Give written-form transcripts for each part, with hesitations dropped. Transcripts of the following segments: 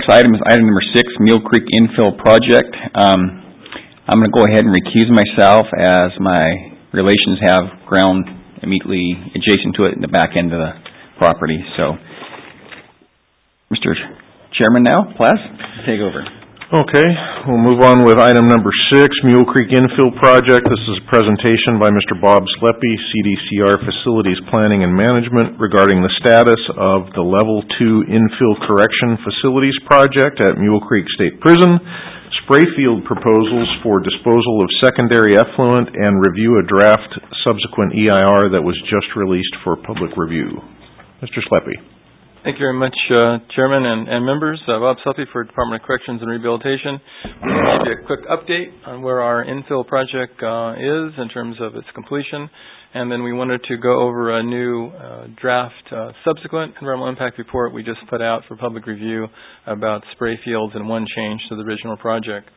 next item is item number 6, Mule Creek Infill Project. I'm going to go ahead and recuse myself as my relations have ground immediately adjacent to it in the back end of the property. So, Mr. Chairman now, please take over. Okay, we'll move on with item number 6, Mule Creek Infill Project. This is a presentation by Mr. Bob Sleppy, CDCR Facilities Planning and Management, regarding the status of the Level 2 Infill Correction Facilities Project at Mule Creek State Prison, spray field proposals for disposal of secondary effluent, and review a draft subsequent EIR that was just released for public review. Mr. Sleppy. Thank you very much, Chairman and members. Bob Sleppy for Department of Corrections and Rehabilitation. I'm going to give you a quick update on where our infill project is in terms of its completion, and then we wanted to go over a new draft subsequent environmental impact report we just put out for public review about spray fields and one change to the original project.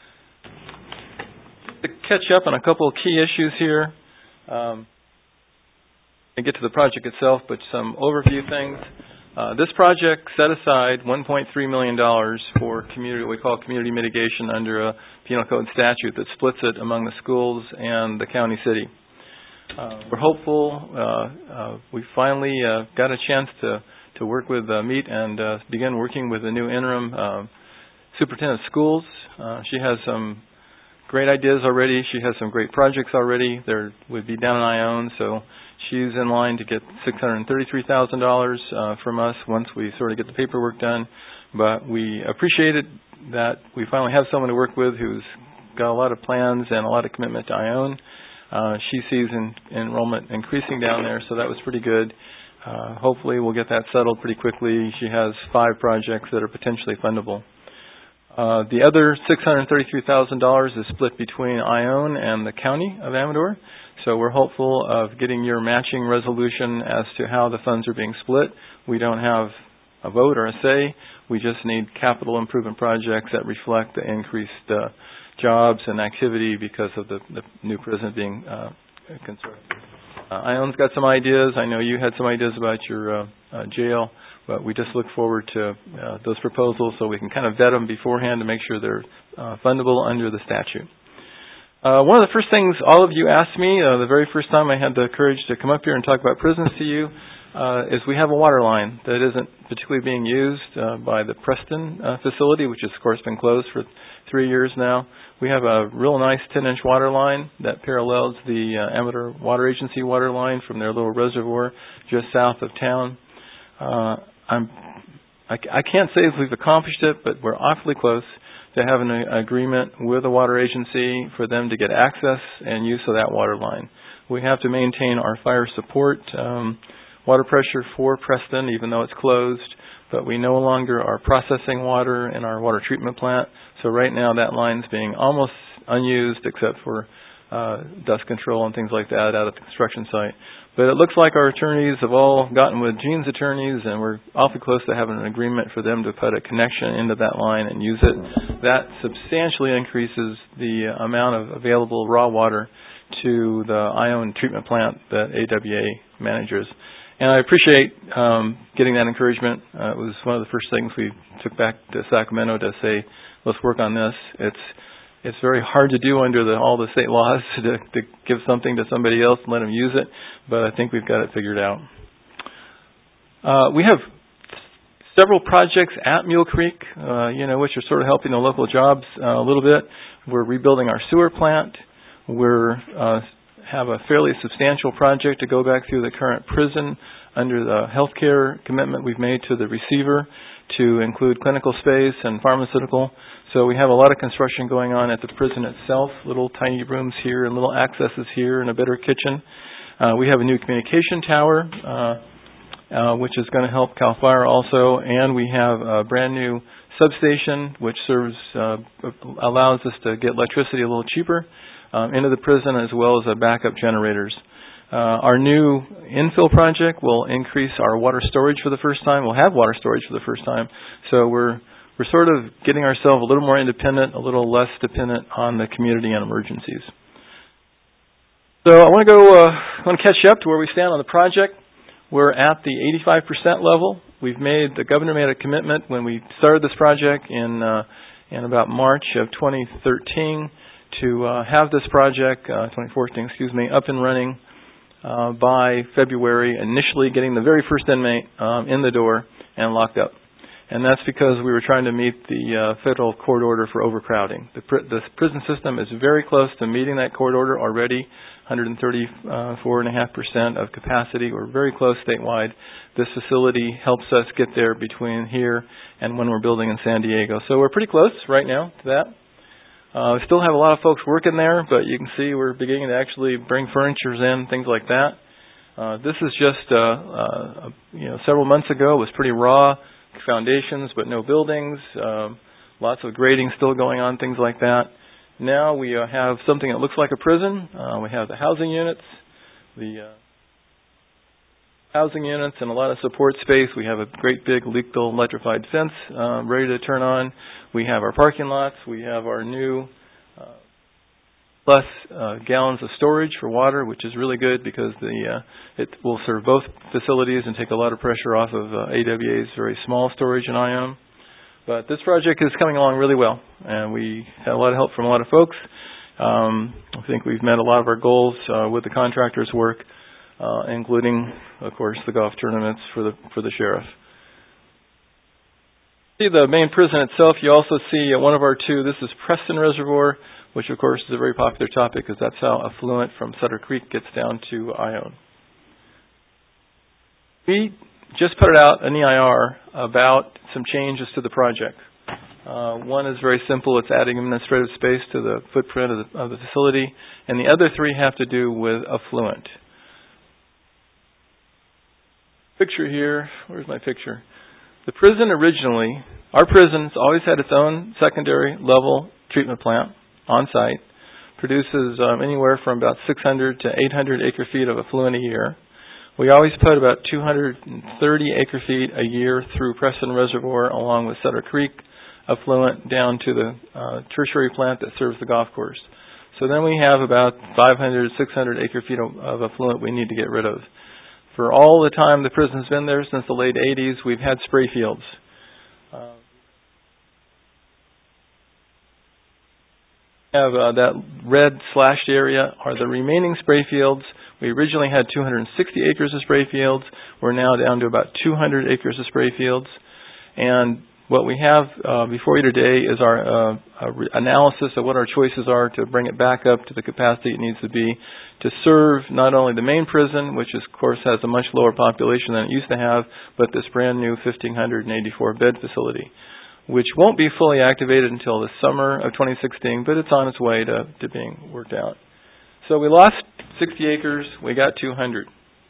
To catch up on a couple of key issues here, and get to the project itself, but some overview things. This project set aside $1.3 million for community, what we call community mitigation under a penal code statute that splits it among the schools and the county city. We're hopeful. We finally got a chance to work with meet and begin working with the new interim superintendent of schools. She has some great ideas already. She has some great projects already. There would be down in Ione, so she's in line to get $633,000 from us once we sort of get the paperwork done. But we appreciated that we finally have someone to work with who's got a lot of plans and a lot of commitment to Ione. She sees enrollment increasing down there, so that was pretty good. Hopefully we'll get that settled pretty quickly. She has 5 projects that are potentially fundable. The other $633,000 is split between Ione and the County of Amador. So we're hopeful of getting your matching resolution as to how the funds are being split. We don't have a vote or a say. We just need capital improvement projects that reflect the increased jobs and activity because of the new prison being constructed. Ione's got some ideas. I know you had some ideas about your jail, but we just look forward to those proposals so we can kind of vet them beforehand to make sure they're fundable under the statute. One of the first things all of you asked me the very first time I had the courage to come up here and talk about prisons to you is we have a water line that isn't particularly being used by the Preston facility, which has, of course, been closed for 3 years now. We have a real nice 10-inch water line that parallels the Amador Water Agency water line from their little reservoir just south of town. I can't say if we've accomplished it, but we're awfully close to have an agreement with the water agency for them to get access and use of that water line. We have to maintain our fire support water pressure for Preston, even though it's closed, but we no longer are processing water in our water treatment plant. So right now that line's being almost unused except for dust control and things like that out at the construction site. But it looks like our attorneys have all gotten with Gene's attorneys, and we're awfully close to having an agreement for them to put a connection into that line and use it. That substantially increases the amount of available raw water to the Ione treatment plant that AWA manages. And I appreciate getting that encouragement. It was one of the first things we took back to Sacramento to say, let's work on this. It's very hard to do under all the state laws to give something to somebody else and let them use it, but I think we've got it figured out. We have several projects at Mule Creek, which are sort of helping the local jobs a little bit. We're rebuilding our sewer plant. We're have a fairly substantial project to go back through the current prison under the healthcare commitment we've made to the receiver to include clinical space and pharmaceutical. So we have a lot of construction going on at the prison itself, little tiny rooms here and little accesses here and a better kitchen. We have a new communication tower, which is going to help CAL FIRE also, and we have a brand new substation which allows us to get electricity a little cheaper into the prison, as well as backup generators. Our new infill project will increase our water storage for the first time. We'll have water storage for the first time. So we're sort of getting ourselves a little more independent, a little less dependent on the community and emergencies. So I want to catch you up to where we stand on the project. We're at the 85% level. The governor made a commitment when we started this project in about March of 2013 to have this project, 2014, up and running by February, initially getting the very first inmate in the door and locked up. And that's because we were trying to meet the federal court order for overcrowding. The prison system is very close to meeting that court order already, 134.5% of capacity. We're very close statewide. This facility helps us get there between here and when we're building in San Diego. So we're pretty close right now to that. We still have a lot of folks working there, but you can see we're beginning to actually bring furnitures in, things like that. This is just several months ago. It was pretty raw foundations, but no buildings. Lots of grading still going on, things like that. Now we have something that looks like a prison. We have the housing units, and a lot of support space. We have a great big legal electrified fence ready to turn on. We have our parking lots. We have our new plus gallons of storage for water, which is really good because it will serve both facilities and take a lot of pressure off of AWA's very small storage in Ione. But this project is coming along really well, and we had a lot of help from a lot of folks. I think we've met a lot of our goals with the contractors' work, including, of course, the golf tournaments for the sheriff. See the main prison itself. You also see one of our two. This is Preston Reservoir, which, of course, is a very popular topic because that's how affluent from Sutter Creek gets down to Ione. We just put out an EIR about some changes to the project. One is very simple. It's adding administrative space to the footprint of the facility. And the other three have to do with affluent. Picture here. Where's my picture? The prison originally, our prison's always had its own secondary level treatment plant on site. Produces anywhere from about 600 to 800 acre feet of affluent a year. We always put about 230 acre feet a year through Preston Reservoir along with Sutter Creek affluent down to the tertiary plant that serves the golf course. So then we have about 500, 600 acre feet of affluent we need to get rid of. For all the time the prison's been there since the late 80s, we've had spray fields. Have that red slashed area are the remaining spray fields. We originally had 260 acres of spray fields. We're now down to about 200 acres of spray fields. And what we have before you today is our analysis of what our choices are to bring it back up to the capacity it needs to be to serve not only the main prison, which of course has a much lower population than it used to have, but this brand new 1,584 bed facility, which won't be fully activated until the summer of 2016, but it's on its way to being worked out. So we lost 60 acres, we got 200.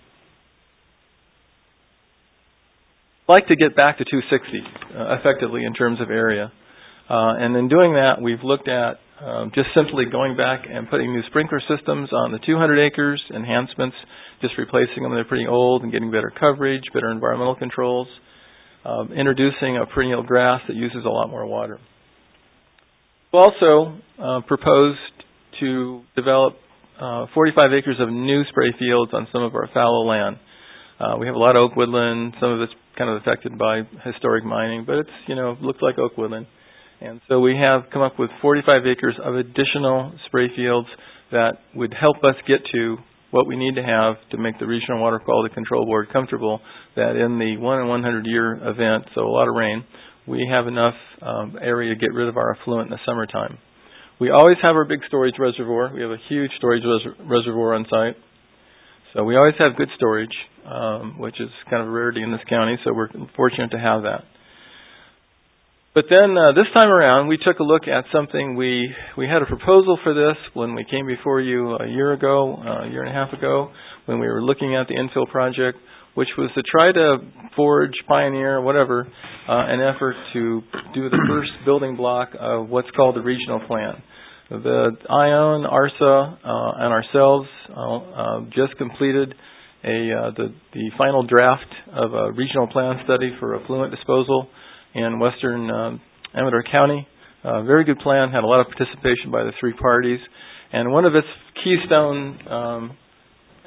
I'd like to get back to 260 effectively in terms of area. And in doing that, we've looked at just simply going back and putting new sprinkler systems on the 200 acres, enhancements, just replacing them. They're pretty old and getting better coverage, better environmental controls. Introducing a perennial grass that uses a lot more water. We also proposed to develop 45 acres of new spray fields on some of our fallow land. We have a lot of oak woodland. Some of it's kind of affected by historic mining, but it's, looks like oak woodland. And so we have come up with 45 acres of additional spray fields that would help us get to what we need to have to make the Regional Water Quality Control Board comfortable that in the 1 in 100 year event, so a lot of rain, we have enough area to get rid of our affluent in the summertime. We always have our big storage reservoir. We have a huge storage reservoir on site. So we always have good storage, which is kind of a rarity in this county, so we're fortunate to have that. But then this time around, we took a look at something. We had a proposal for this when we came before you a year and a half ago, when we were looking at the infill project, which was to try to forge, pioneer, whatever, an effort to do the first building block of what's called the regional plan. The Ione, ARSA, and ourselves just completed the final draft of a regional plan study for effluent disposal in western Amador County. Very good plan, had a lot of participation by the three parties. And one of its keystone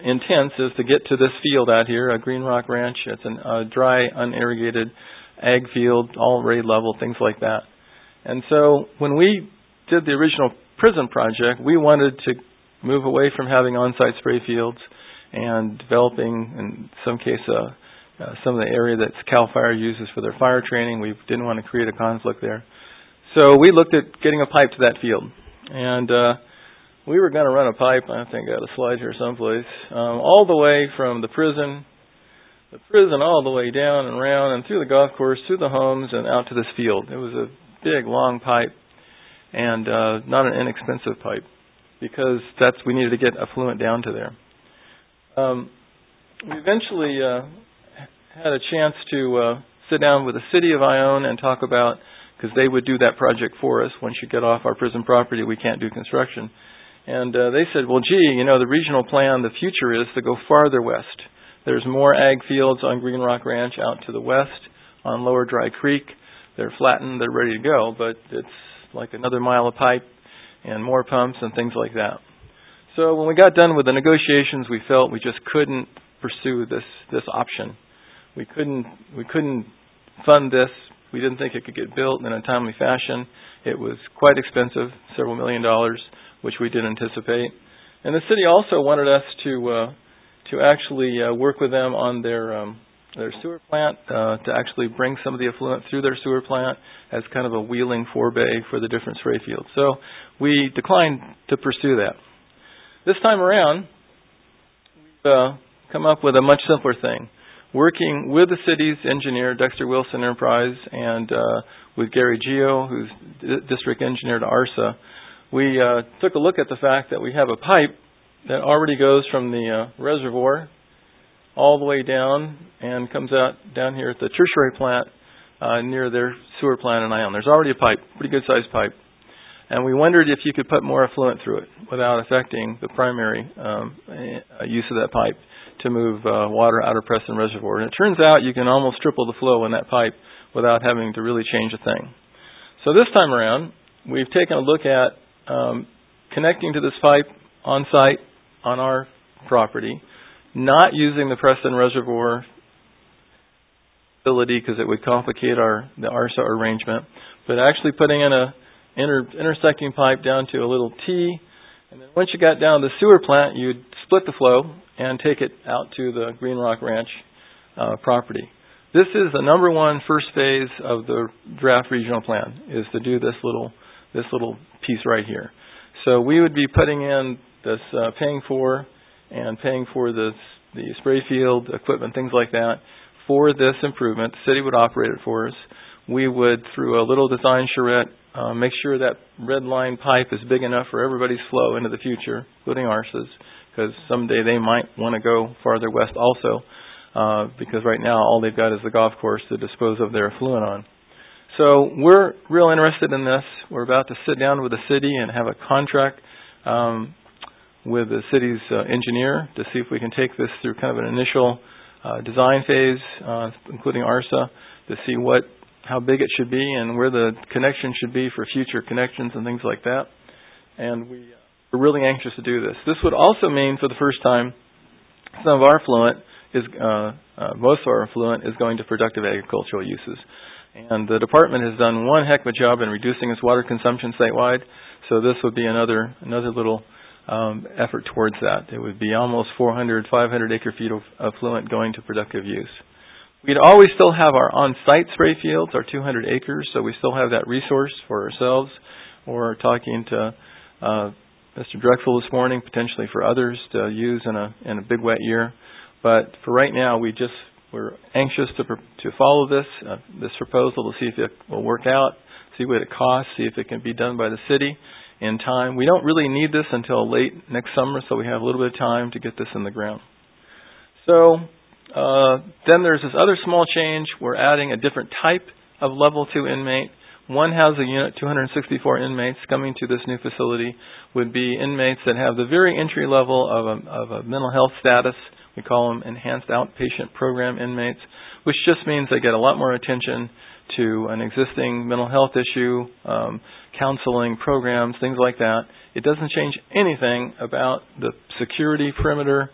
intents is to get to this field out here, a Green Rock Ranch. It's a dry, unirrigated ag field, all grade level, things like that. And so when we did the original prison project, we wanted to move away from having on-site spray fields and developing, in some case, some of the area that CAL FIRE uses for their fire training. We didn't want to create a conflict there. So we looked at getting a pipe to that field. And we were going to run a pipe, I think I got a slide here someplace, all the way from the prison all the way down and around and through the golf course, through the homes, and out to this field. It was a big, long pipe, and not an inexpensive pipe, because we needed to get effluent down to there. We eventually had a chance to sit down with the city of Ione and talk about, because they would do that project for us. Once you get off our prison property, we can't do construction. And they said, well, gee, the regional plan, the future is to go farther west. There's more ag fields on Green Rock Ranch out to the west on Lower Dry Creek. They're flattened, they're ready to go, but it's like another mile of pipe and more pumps and things like that. So when we got done with the negotiations, we felt we just couldn't pursue this option. We couldn't fund this. We didn't think it could get built in a timely fashion. It was quite expensive, several $1 million, which we didn't anticipate. And the city also wanted us to actually work with them on their sewer plant, to actually bring some of the effluent through their sewer plant as kind of a wheeling forebay for the different spray fields. So we declined to pursue that. This time around, we've come up with a much simpler thing. Working with the city's engineer, Dexter Wilson Enterprise, and with Gary Geo, who's district engineer to ARSA, we took a look at the fact that we have a pipe that already goes from the reservoir all the way down and comes out down here at the tertiary plant near their sewer plant in Ione. There's already a pipe, pretty good sized pipe. And we wondered if you could put more effluent through it without affecting the primary use of that pipe to move water out of Preston Reservoir. And it turns out you can almost triple the flow in that pipe without having to really change a thing. So this time around, we've taken a look at connecting to this pipe on site on our property, not using the Preston Reservoir facility because it would complicate the ARSA arrangement, but actually putting in a intersecting pipe down to a little T, and then once you got down to the sewer plant, you'd split the flow and take it out to the Green Rock Ranch property. This is the number one first phase of the draft regional plan, is to do this little piece right here. So we would be putting in this, paying for the spray field, equipment, things like that, for this improvement. The city would operate it for us. We would, through a little design charrette, make sure that red line pipe is big enough for everybody's flow into the future, including ARSA's, because someday they might want to go farther west also, because right now all they've got is the golf course to dispose of their effluent on. So we're real interested in this. We're about to sit down with the city and have a contract with the city's engineer to see if we can take this through kind of an initial design phase, including ARSA, to see how big it should be and where the connection should be for future connections and things like that. And we're really anxious to do this. This would also mean, for the first time, some of our effluent most of our effluent is going to productive agricultural uses. And the department has done one heck of a job in reducing its water consumption statewide. So this would be another little effort towards that. It would be almost 400, 500 acre feet of effluent going to productive use. We'd always still have our on-site spray fields, our 200 acres, so we still have that resource for ourselves, or talking to Mr. Drexel this morning, potentially for others to use in a big wet year. But for right now, we're anxious to follow this proposal to see if it will work out, see what it costs, see if it can be done by the city in time. We don't really need this until late next summer, so we have a little bit of time to get this in the ground. So then there's this other small change. We're adding a different type of level 2 inmate. One housing unit, 264 inmates coming to this new facility, would be inmates that have the very entry level of a mental health status. We call them enhanced outpatient program inmates, which just means they get a lot more attention to an existing mental health issue, counseling programs, things like that. It doesn't change anything about the security perimeter,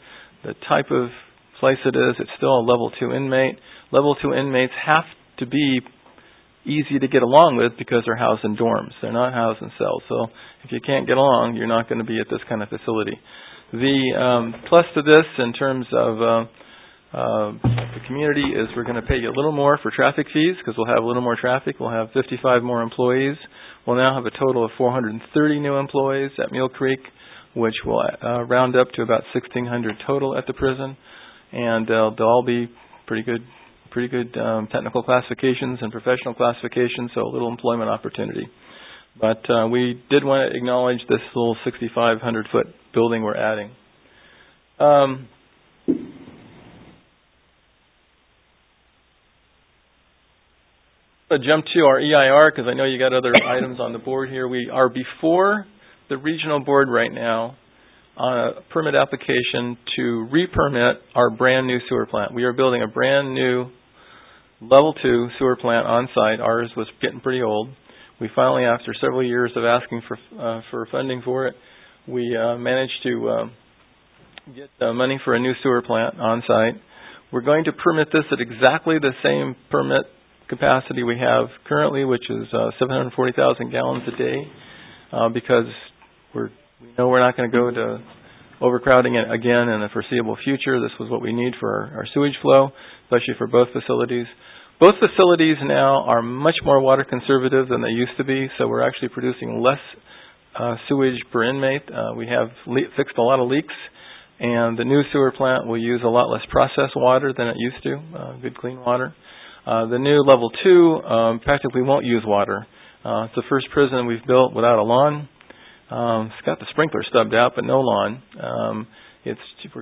the type of place it is. It's still a level 2 inmate. Level 2 inmates have to be easy to get along with because they're housed in dorms. They're not housed in cells. So if you can't get along, you're not going to be at this kind of facility. The plus to this in terms of the community is we're going to pay you a little more for traffic fees because we'll have a little more traffic. We'll have 55 more employees. We'll now have a total of 430 new employees at Mule Creek, which will round up to about 1,600 total at the prison. And they'll all be pretty good technical classifications and professional classifications, so a little employment opportunity. But we did want to acknowledge this little 6,500-foot building we're adding. I'll jump to our EIR because I know you got other items on the board here. We are before the regional board right now on a permit application to re-permit our brand new sewer plant. We are building a brand new level 2 sewer plant on site. Ours was getting pretty old. We finally, after several years of asking for funding for it, we managed to get money for a new sewer plant on site. We're going to permit this at exactly the same permit capacity we have currently, which is 740,000 gallons a day, because we know we're not going to go to overcrowding it again in the foreseeable future. This was what we need for our sewage flow, especially for both facilities. Both facilities now are much more water conservative than they used to be, so we're actually producing less sewage per inmate. We have fixed a lot of leaks, and the new sewer plant will use a lot less processed water than it used to, good clean water. The new level 2 practically won't use water. It's the first prison we've built without a lawn. It's got the sprinkler stubbed out, but no lawn. We're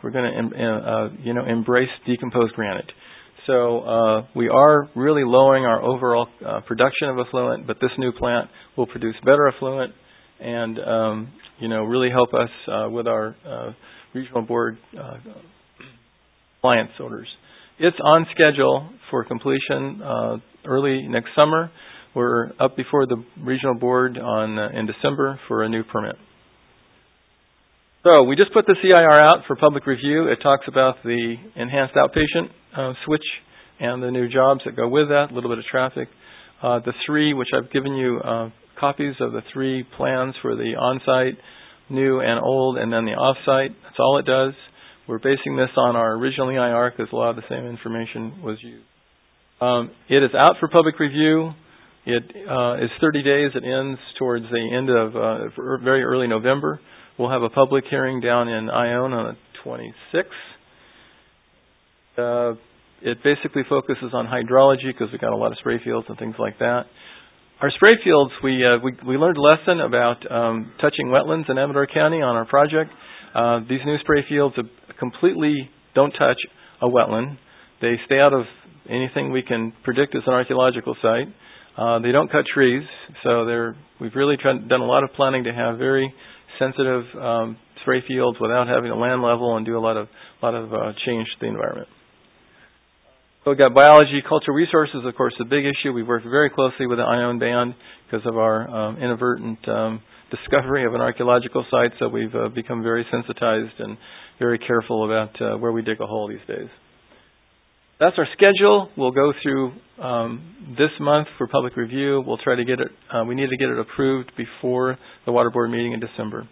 gonna embrace decomposed granite. So we are really lowering our overall production of effluent, but this new plant will produce better effluent and really help us with our regional board compliance orders. It's on schedule for completion early next summer. We're up before the regional board in December for a new permit. So we just put the CIR out for public review. It talks about the enhanced outpatient switch and the new jobs that go with that, a little bit of traffic. The 3, which I've given you copies of the 3 plans for the on-site, new and old, and then the off-site. That's all it does. We're basing this on our original EIR because a lot of the same information was used. It is out for public review. It is 30 days. It ends towards the end of very early November. We'll have a public hearing down in Ione on the 26th. It basically focuses on hydrology because we've got a lot of spray fields and things like that. Our spray fields, we learned a lesson about touching wetlands in Amador County on our project. These new spray fields completely don't touch a wetland. They stay out of anything we can predict as an archaeological site. They don't cut trees, so we've really done a lot of planning to have very sensitive spray fields without having a land level and do a lot of change to the environment. So we've got biology, cultural resources, of course, a big issue. We've worked very closely with the Ione Band because of our inadvertent discovery of an archaeological site, so we've become very sensitized and very careful about where we dig a hole these days. That's our schedule. We'll go through this month for public review. We'll try to get it, we need to get it approved before the Water Board meeting in December.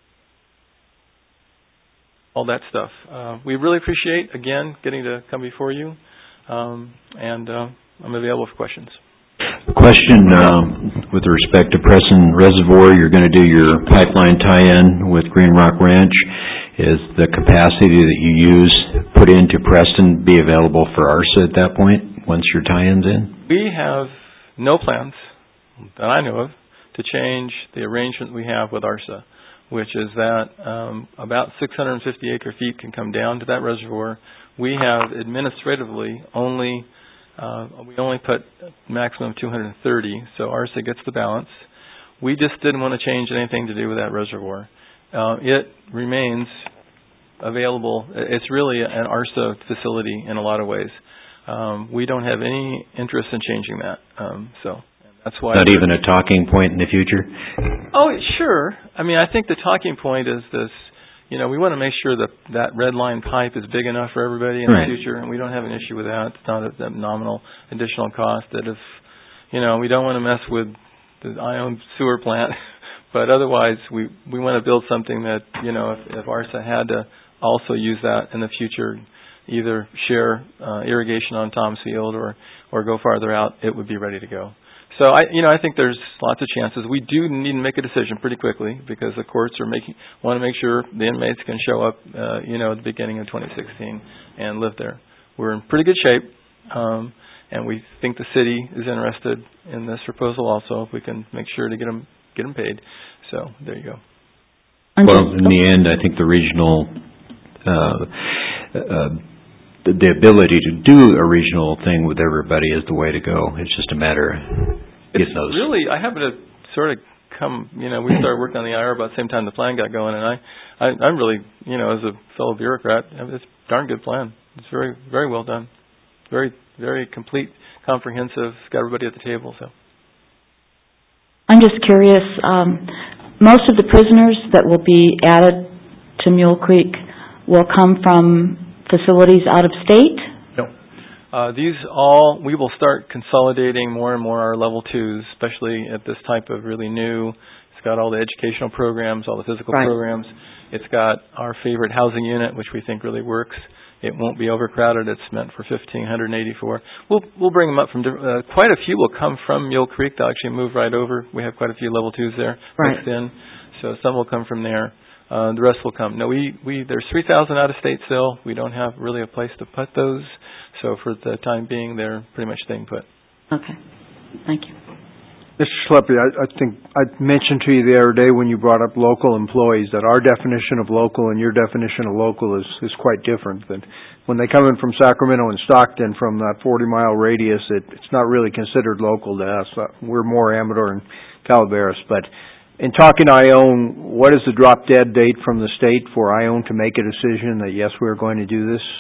All that stuff. We really appreciate, again, getting to come before you, and I'm available for questions. Question with respect to Preston Reservoir, you're going to do your pipeline tie-in with Green Rock Ranch. Is the capacity that you use put into Preston be available for ARSA at that point once your tie-in's in? We have no plans that I know of to change the arrangement we have with ARSA, which is that about 650 acre-feet can come down to that reservoir. We have administratively only put maximum 230, so ARSA gets the balance. We just didn't want to change anything to do with that reservoir. It remains available. It's really an ARSA facility in a lot of ways. We don't have any interest in changing that. So that's why. Not even a talking point in the future? Oh, sure. I mean, I think the talking point is this, we want to make sure that that red line pipe is big enough for everybody in Right. the future, and we don't have an issue with that. It's not a nominal additional cost. That if, we don't want to mess with the Ione sewer plant, but otherwise we want to build something that, if ARSA had to also use that in the future, either share irrigation on Tom's Field or go farther out, it would be ready to go. So I think there's lots of chances. We do need to make a decision pretty quickly because the courts want to make sure the inmates can show up, at the beginning of 2016 and live there. We're in pretty good shape, and we think the city is interested in this proposal also. If we can make sure to get them paid. So there you go. Well, in the end, I think the regional, the ability to do a regional thing with everybody is the way to go. It's just a matter of getting those. Really, I happen to sort of we started working on the IR about the same time the plan got going, and I'm really, as a fellow bureaucrat, it's a darn good plan. It's very, very well done. Very, very complete, comprehensive, got everybody at the table, so. I'm just curious, most of the prisoners that will be added to Mule Creek will come from facilities out of state? No. We will start consolidating more and more our level 2s, especially at this type of really new. It's got all the educational programs, all the physical programs. It's got our favorite housing unit, which we think really works. It won't be overcrowded. It's meant for 1,584. We'll bring them up from quite a few will come from Mule Creek. They'll actually move right over. We have quite a few level 2s there mixed in, so some will come from there. The rest will come. No, there's 3,000 out of state still. We don't have really a place to put those, so for the time being, they're pretty much staying put. Okay, thank you. Mr. Schleppe, I think I mentioned to you the other day when you brought up local employees that our definition of local and your definition of local is quite different. That when they come in from Sacramento and Stockton from that 40-mile radius, it's not really considered local to us. We're more Amador and Calaveras, but in talking to Ione, what is the drop-dead date from the state for Ione to make a decision that, yes, we're going to do this?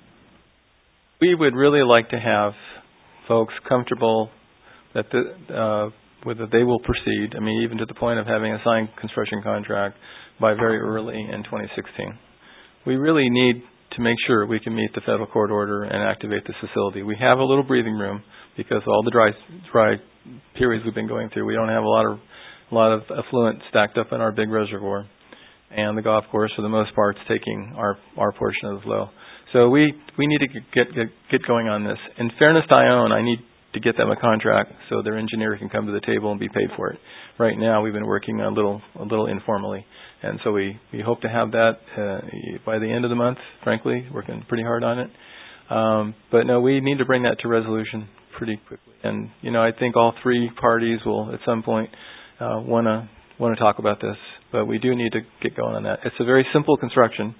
We would really like to have folks comfortable that they will proceed, even to the point of having a signed construction contract by very early in 2016. We really need to make sure we can meet the federal court order and activate this facility. We have a little breathing room because all the dry periods we've been going through, we don't have a lot of effluent stacked up in our big reservoir, and the golf course, for the most part, is taking our portion of the flow. So we need to get going on this. In fairness to Ione, I need to get them a contract so their engineer can come to the table and be paid for it. Right now, we've been working a little informally, and so we hope to have that by the end of the month. Frankly, working pretty hard on it. But no, we need to bring that to resolution pretty quickly. And I think all three parties will at some point want to talk about this, but we do need to get going on that. It's a very simple construction,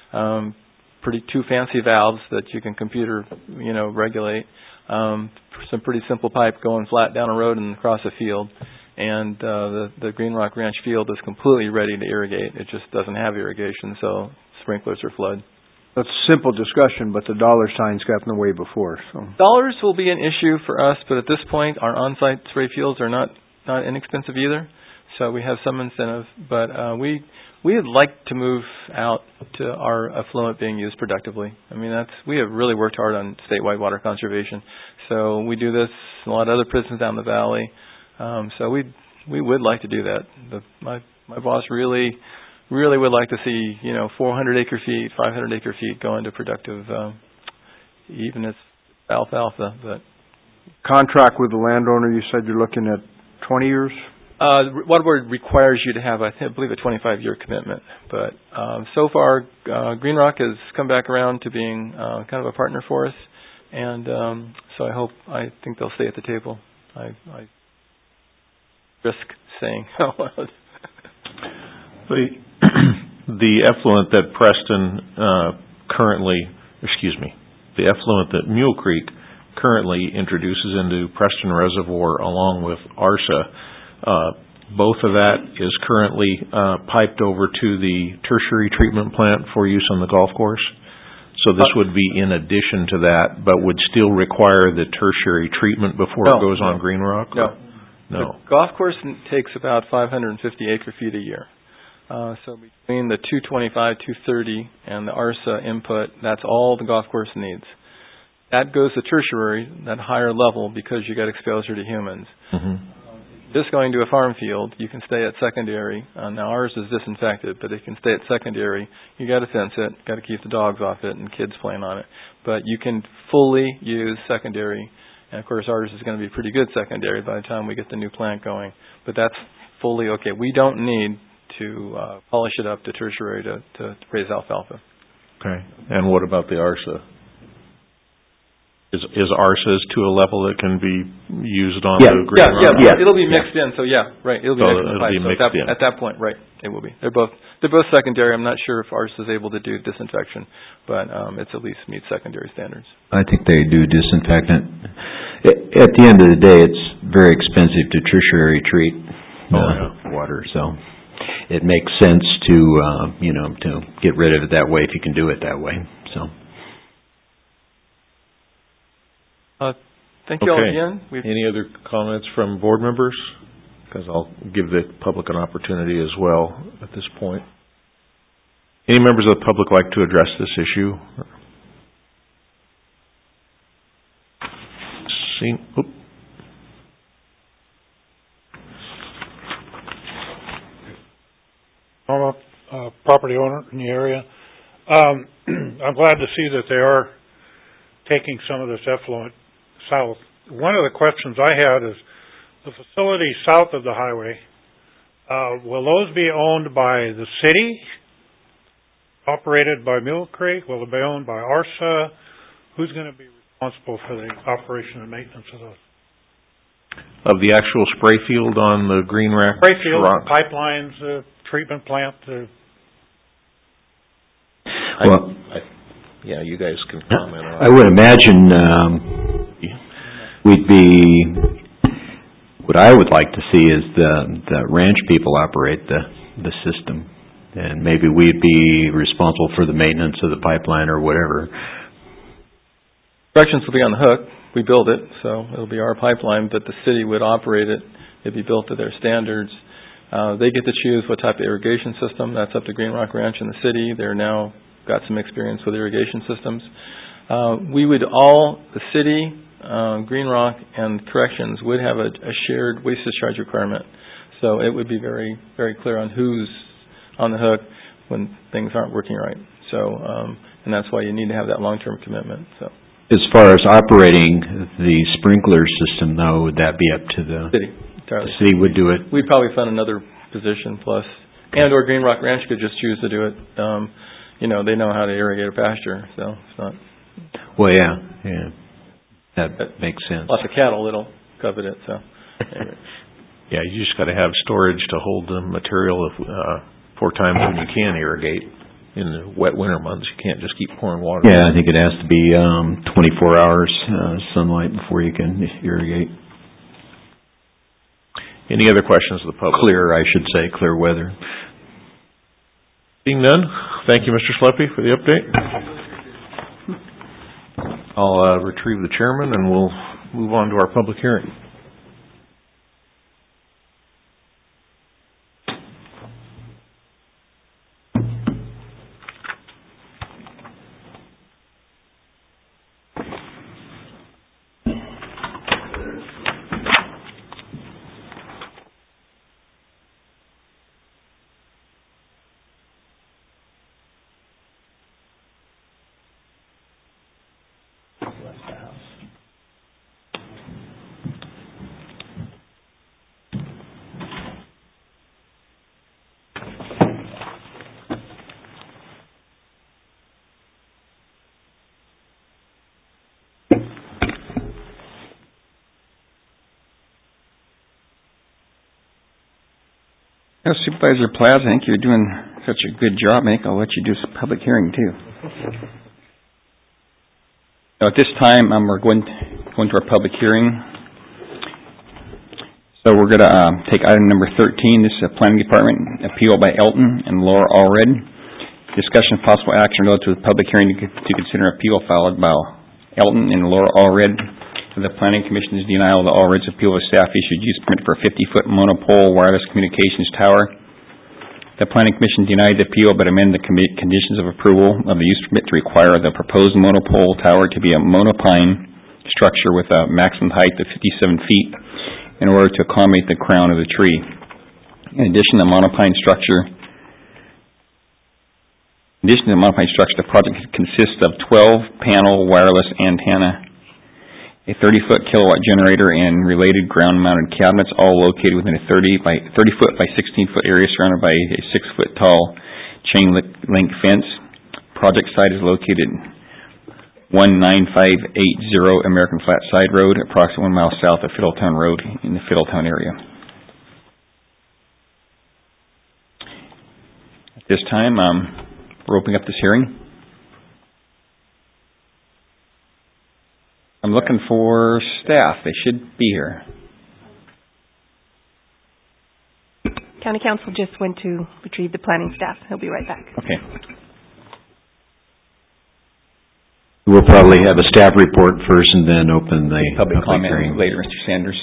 two fancy valves that you can computer regulate, some pretty simple pipe going flat down a road and across a field, and the Green Rock Ranch field is completely ready to irrigate. It just doesn't have irrigation, so sprinklers are flood. That's a simple discussion, but the dollar signs got in the way before. So dollars will be an issue for us, but at this point, our on-site spray fields are not inexpensive either, so we have some incentive. But we'd like to move out to our effluent being used productively. We have really worked hard on statewide water conservation, so we do this in a lot of other prisons down the valley. So we would like to do that. My boss really would like to see 400 acre feet, 500 acre feet go into productive, even as alfalfa. But contract with the landowner, you said you're looking at 20 years? Water Board requires you to have, I believe, a 25-year commitment. But so far, Green Rock has come back around to being kind of a partner for us, and so I think they'll stay at the table. I risk saying out loud. The effluent that the effluent that Mule Creek currently introduces into Preston Reservoir along with ARSA, both of that is currently piped over to the tertiary treatment plant for use on the golf course. So this would be in addition to that, but would still require the tertiary treatment before it goes on Green Rock? No. The golf course takes about 550 acre feet a year. So between the 225, 230, and the ARSA input, that's all the golf course needs. That goes to tertiary, that higher level, because you got exposure to humans. Just going to a farm field, you can stay at secondary. Now ours is disinfected, but it can stay at secondary. You got to fence it, got to keep the dogs off it, and kids playing on it. But you can fully use secondary, and of course ours is going to be pretty good secondary by the time we get the new plant going. But that's fully okay. We don't need to polish it up to tertiary to raise alfalfa. Okay. And what about the ARSA? Is ARSA to a level that can be used on the green rock? Yeah. It'll be mixed in. So right, it'll be mixed in. At that point, right, it will be. They're both secondary. I'm not sure if ARSA is able to do disinfection, but it's at least meets secondary standards. I think they do disinfectant. At the end of the day, it's very expensive to tertiary treat water, so it makes sense to to get rid of it that way if you can do it that way. So. Thank you all again. Any other comments from board members? Because I'll give the public an opportunity as well at this point. Any members of the public like to address this issue? I'm a property owner in the area. I'm glad to see that they are taking some of this effluent south. One of the questions I had is the facilities south of the highway, will those be owned by the city, operated by Mule Creek? Will it be owned by ARSA? Who's going to be responsible for the operation and maintenance of those? Of the actual spray field on the Green Rock? Spray field, pipelines, treatment plant. You guys can comment on I would imagine we'd be, what I would like to see is the ranch people operate the system, and maybe we'd be responsible for the maintenance of the pipeline or whatever. Corrections will be on the hook. We build it, so it'll be our pipeline, but the city would operate it. It'd be built to their standards. They get to choose what type of irrigation system. That's up to Green Rock Ranch and the city. They're now got some experience with irrigation systems. The city, Green Rock, and Corrections would have a shared waste discharge requirement. So it would be very, very clear on who's on the hook when things aren't working right. So, and that's why you need to have that long-term commitment. So, as far as operating the sprinkler system, though, would that be up to the city? The city would do it. We'd probably find another position plus, or Green Rock Ranch could just choose to do it. They know how to irrigate a pasture, so it's not. Well, yeah, that makes sense. Lots of cattle that'll covet it. So. Anyway. Yeah, you just got to have storage to hold the material 4 times when you can irrigate. In the wet winter months, you can't just keep pouring water. Yeah, I think it has to be 24 hours sunlight before you can irrigate. Any other questions of the public? Clear weather. Seeing none, thank you, Mr. Sleppy, for the update. I'll retrieve the chairman and we'll move on to our public hearing. Supervisor Plaza, I think you're doing such a good job, Nick. I'll let you do some public hearing, too. Now, at this time, we're going to our public hearing. So we're going to take item number 13. This is a Planning Department appeal by Elton and Laura Allred. Discussion of possible action relative to the public hearing to consider an appeal filed by Elton and Laura Allred. The Planning Commission's denial of the Allred's appeal of staff issued use permit for a 50-foot monopole wireless communications tower The Planning Commission denied the appeal but amended the conditions of approval of the use permit to require the proposed monopole tower to be a monopine structure with a maximum height of 57 feet in order to accommodate the crown of the tree. In addition to the monopine structure, the project consists of 12-panel wireless antenna, a 30-foot kilowatt generator, and related ground-mounted cabinets, all located within a 30-foot by 16-foot area surrounded by a 6-foot tall chain-link fence. Project site is located 19580 American Flat Side Road, approximately 1 mile south of Fiddletown Road in the Fiddletown area. At this time, we're opening up this hearing. I'm looking for staff. They should be here. County Council just went to retrieve the planning staff. He'll be right back. Okay. We'll probably have a staff report first and then open the Public comment hearing later, Mr. Sanders.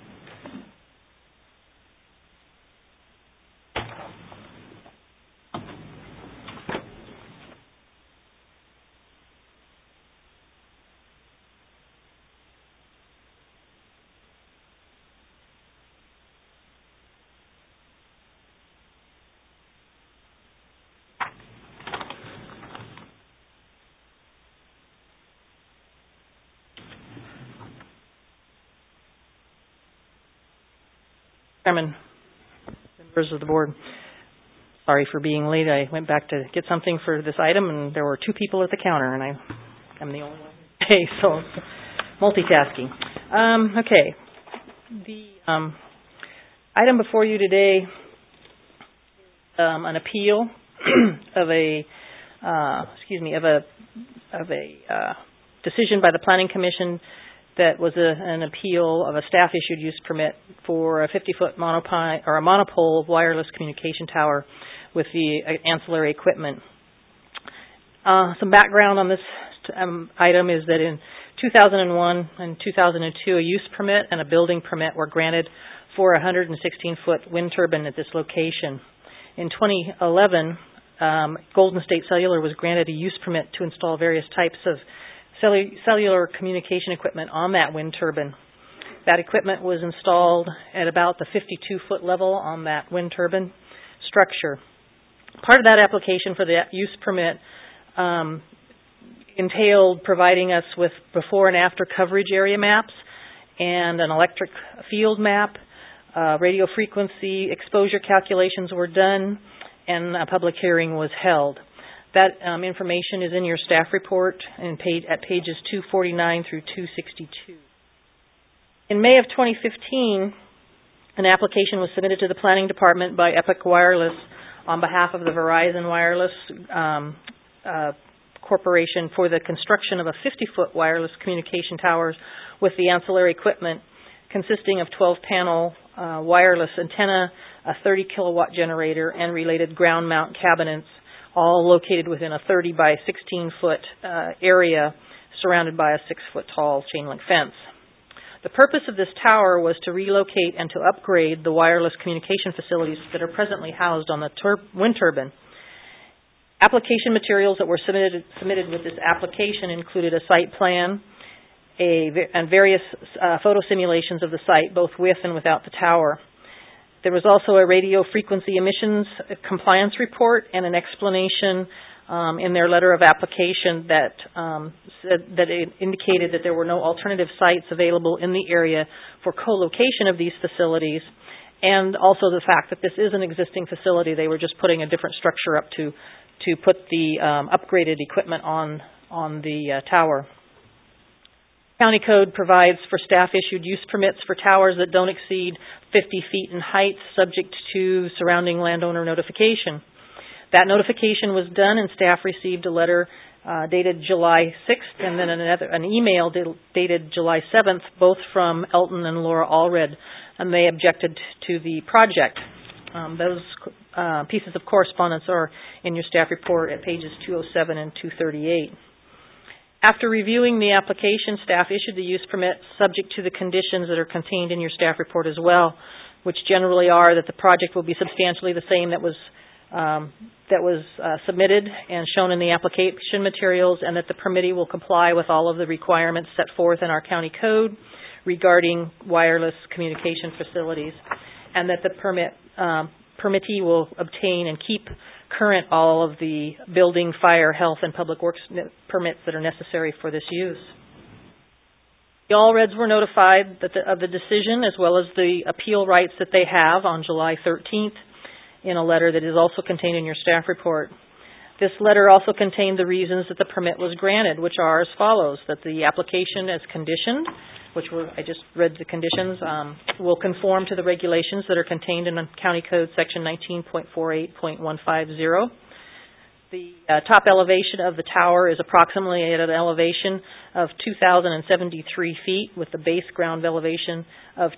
Chairman, members of the board, sorry for being late. I went back to get something for this item, and there were 2 people at the counter, and I'm the only one today, so multitasking. Okay, the item before you today is an appeal of a decision by the Planning Commission that was an appeal of a staff-issued use permit for a 50-foot monopole wireless communication tower with the ancillary equipment. Some background on this item is that in 2001 and 2002, a use permit and a building permit were granted for a 116-foot wind turbine at this location. In 2011, Golden State Cellular was granted a use permit to install various types of cellular communication equipment on that wind turbine. That equipment was installed at about the 52-foot level on that wind turbine structure. Part of that application for the use permit entailed providing us with before and after coverage area maps and an electric field map. Radio frequency exposure calculations were done, and a public hearing was held. That information is in your staff report at pages 249 through 262. In May of 2015, an application was submitted to the Planning Department by Epic Wireless on behalf of the Verizon Wireless Corporation for the construction of a 50-foot wireless communication tower with the ancillary equipment consisting of 12-panel wireless antenna, a 30-kilowatt generator, and related ground mount cabinets, all located within a 30 by 16-foot area surrounded by a 6-foot tall chain-link fence. The purpose of this tower was to relocate and to upgrade the wireless communication facilities that are presently housed on the wind turbine. Application materials that were submitted with this application included a site plan and various photo simulations of the site, both with and without the tower. There was also a radio frequency emissions compliance report and an explanation in their letter of application that it indicated that there were no alternative sites available in the area for co-location of these facilities, and also the fact that this is an existing facility. They were just putting a different structure up to put the upgraded equipment on the tower. County Code provides for staff-issued use permits for towers that don't exceed 50 feet in height, subject to surrounding landowner notification. That notification was done, and staff received a letter dated July 6th and then an email dated July 7th, both from Elton and Laura Allred, and they objected to the project. Those pieces of correspondence are in your staff report at pages 207 and 238. After reviewing the application, staff issued the use permit subject to the conditions that are contained in your staff report as well, which generally are that the project will be substantially the same that was that was submitted and shown in the application materials, and that the permittee will comply with all of the requirements set forth in our county code regarding wireless communication facilities, and that the permittee will obtain and keep current all of the building, fire, health, and public works permits that are necessary for this use. The Allreds were notified of the decision as well as the appeal rights that they have on July 13th in a letter that is also contained in your staff report. This letter also contained the reasons that the permit was granted, which are as follows: that the application as conditioned, I just read the conditions, will conform to the regulations that are contained in County Code Section 19.48.150. The top elevation of the tower is approximately at an elevation of 2,073 feet, with the base ground elevation of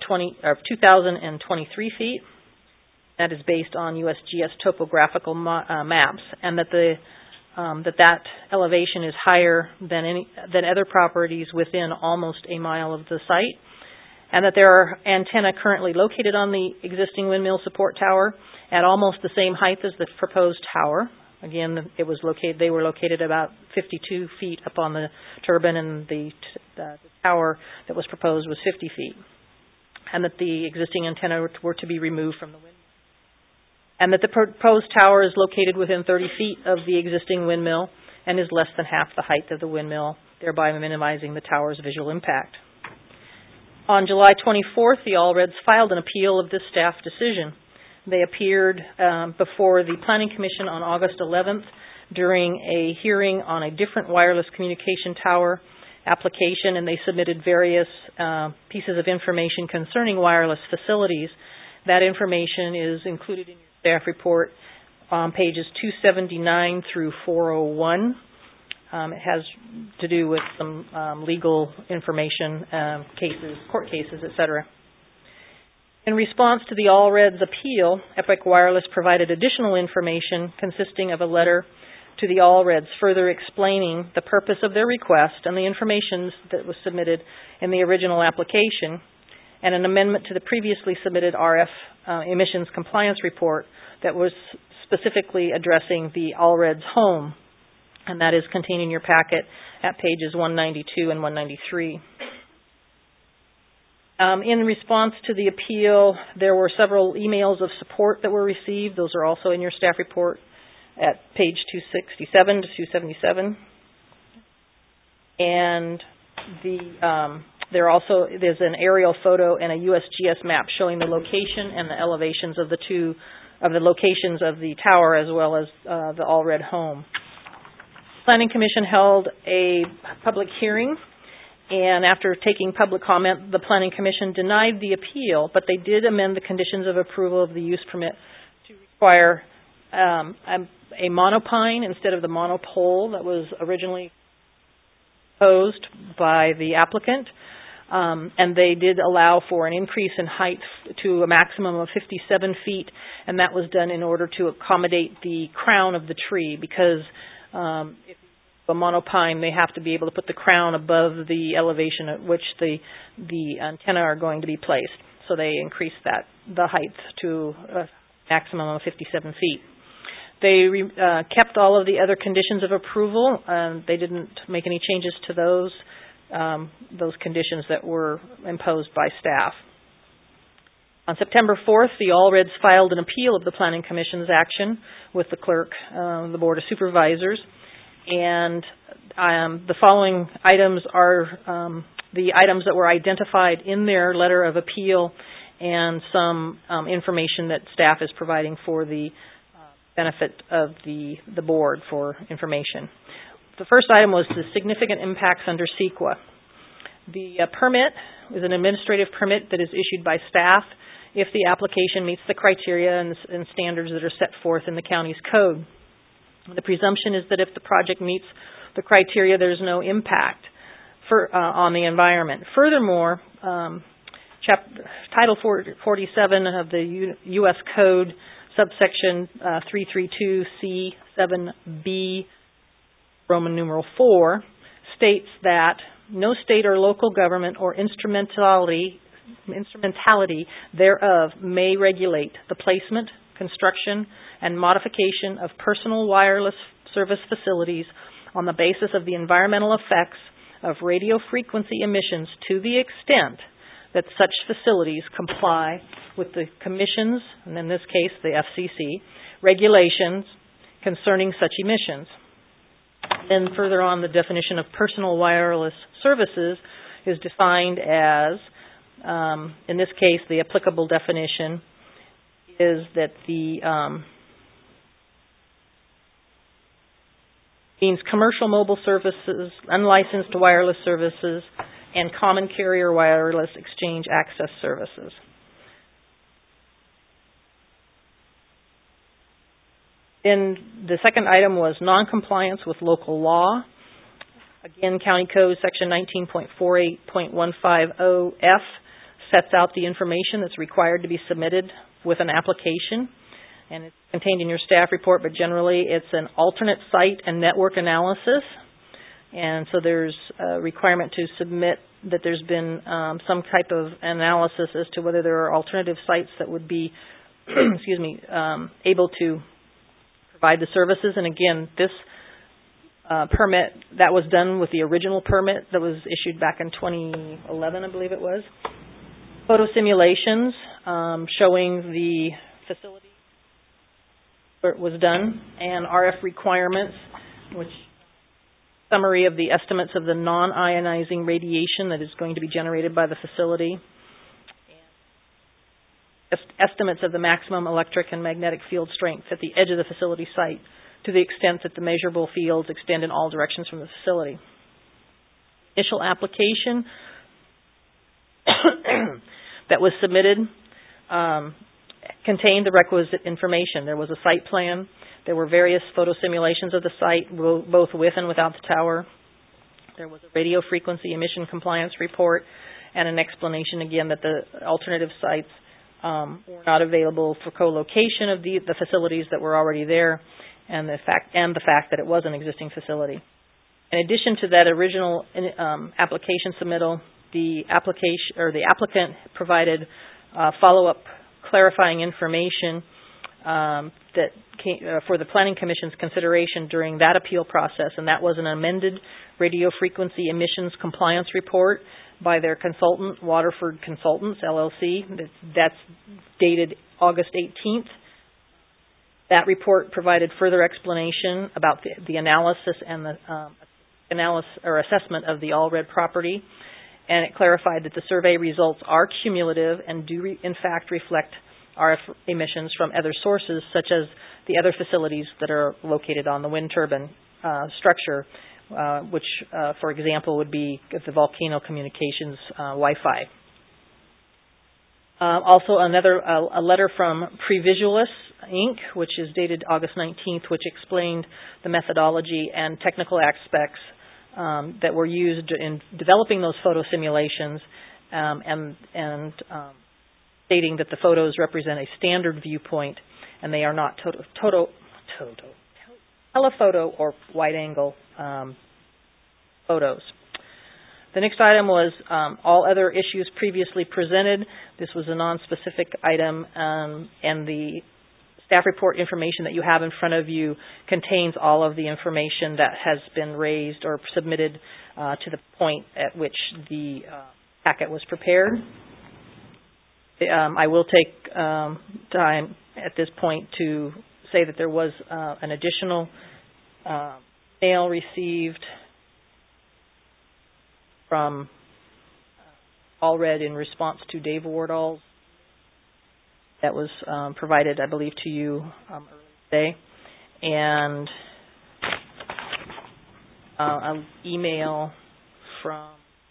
2,023 feet. That is based on USGS topographical maps, and that that elevation is higher than other properties within almost a mile of the site, and that there are antennae currently located on the existing windmill support tower at almost the same height as the proposed tower. Again, they were located about 52 feet up on the turbine, and the tower that was proposed was 50 feet, and that the existing antennae were to be removed from the windmill, and that the proposed tower is located within 30 feet of the existing windmill and is less than half the height of the windmill, thereby minimizing the tower's visual impact. On July 24th, the Allreds filed an appeal of this staff decision. They appeared before the Planning Commission on August 11th during a hearing on a different wireless communication tower application, and they submitted various pieces of information concerning wireless facilities. That information is included in your staff report on pages 279 through 401. It has to do with some legal information, court cases, etc. In response to the Allreds' appeal, Epic Wireless provided additional information consisting of a letter to the Allreds further explaining the purpose of their request and the information that was submitted in the original application, and an amendment to the previously submitted RF emissions compliance report that was specifically addressing the Allreds' home, and that is contained in your packet at pages 192 and 193. In response to the appeal, there were several emails of support that were received. Those are also in your staff report at page 267 to 277. And there's an aerial photo and a USGS map showing the location and the elevations of the locations of the tower as well as the Allred home. Planning Commission held a public hearing, and after taking public comment, the Planning Commission denied the appeal, but they did amend the conditions of approval of the use permit to require a monopine instead of the monopole that was originally proposed by the applicant. And they did allow for an increase in height to a maximum of 57 feet, and that was done in order to accommodate the crown of the tree, because if a monopine, they have to be able to put the crown above the elevation at which the antennae are going to be placed. So they increased the height to a maximum of 57 feet. They kept all of the other conditions of approval. They didn't make any changes to those conditions that were imposed by staff. On September 4th, the Allreds filed an appeal of the Planning Commission's action with the clerk, the Board of Supervisors, and the following items are the items that were identified in their letter of appeal and some information that staff is providing for the benefit of the board for information. The first item was the significant impacts under CEQA. The permit is an administrative permit that is issued by staff if the application meets the criteria and standards that are set forth in the county's code. The presumption is that if the project meets the criteria, there's no impact on the environment. Furthermore, Title 47 of the U.S. Code, subsection 332C7B, Roman numeral 4, states that no state or local government or instrumentality thereof may regulate the placement, construction, and modification of personal wireless service facilities on the basis of the environmental effects of radio frequency emissions to the extent that such facilities comply with the Commission's, and in this case the FCC, regulations concerning such emissions. Then further on, the definition of personal wireless services is defined as, in this case, the applicable definition is that the means commercial mobile services, unlicensed wireless services, and common carrier wireless exchange access services. Then the second item was noncompliance with local law. Again, County Code Section 19.48.150F sets out the information that's required to be submitted with an application, and it's contained in your staff report, but generally it's an alternate site and network analysis. And so there's a requirement to submit that there's been some type of analysis as to whether there are alternative sites that would be able to provide the services. And again, this permit, that was done with the original permit that was issued back in 2011, I believe it was. Photo simulations showing the facility where it was done, and RF requirements, which summary of the estimates of the non-ionizing radiation that is going to be generated by the facility, and estimates of the maximum electric and magnetic field strength at the edge of the facility site to the extent that the measurable fields extend in all directions from the facility. Initial application that was submitted contained the requisite information. There was a site plan. There were various photo simulations of the site, both with and without the tower. There was a radio frequency emission compliance report and an explanation again that the alternative sites were not available for co-location of the facilities that were already there, and the fact that it was an existing facility. In addition to that original application submittal, the applicant provided follow-up clarifying information that came, for the Planning Commission's consideration during that appeal process, and that was an amended radio frequency emissions compliance report by their consultant, Waterford Consultants, LLC. That's dated August 18th. That report provided further explanation about the analysis and the assessment of the Allred property, and it clarified that the survey results are cumulative and do in fact reflect RF emissions from other sources, such as the other facilities that are located on the wind turbine structure, which, for example, would be the Volcano Communications Wi-Fi. Also, a letter from Previsualist, Inc., which is dated August 19th, which explained the methodology and technical aspects that were used in developing those photo simulations, and stating that the photos represent a standard viewpoint and they are not telephoto or wide-angle photos. The next item was all other issues previously presented. This was a non-specific item, and the staff report information that you have in front of you contains all of the information that has been raised or submitted to the point at which the packet was prepared. I will take time at this point to say that there was an additional mail received from Allred in response to Dave Wardall's that was provided, I believe, to you earlier today, and an email from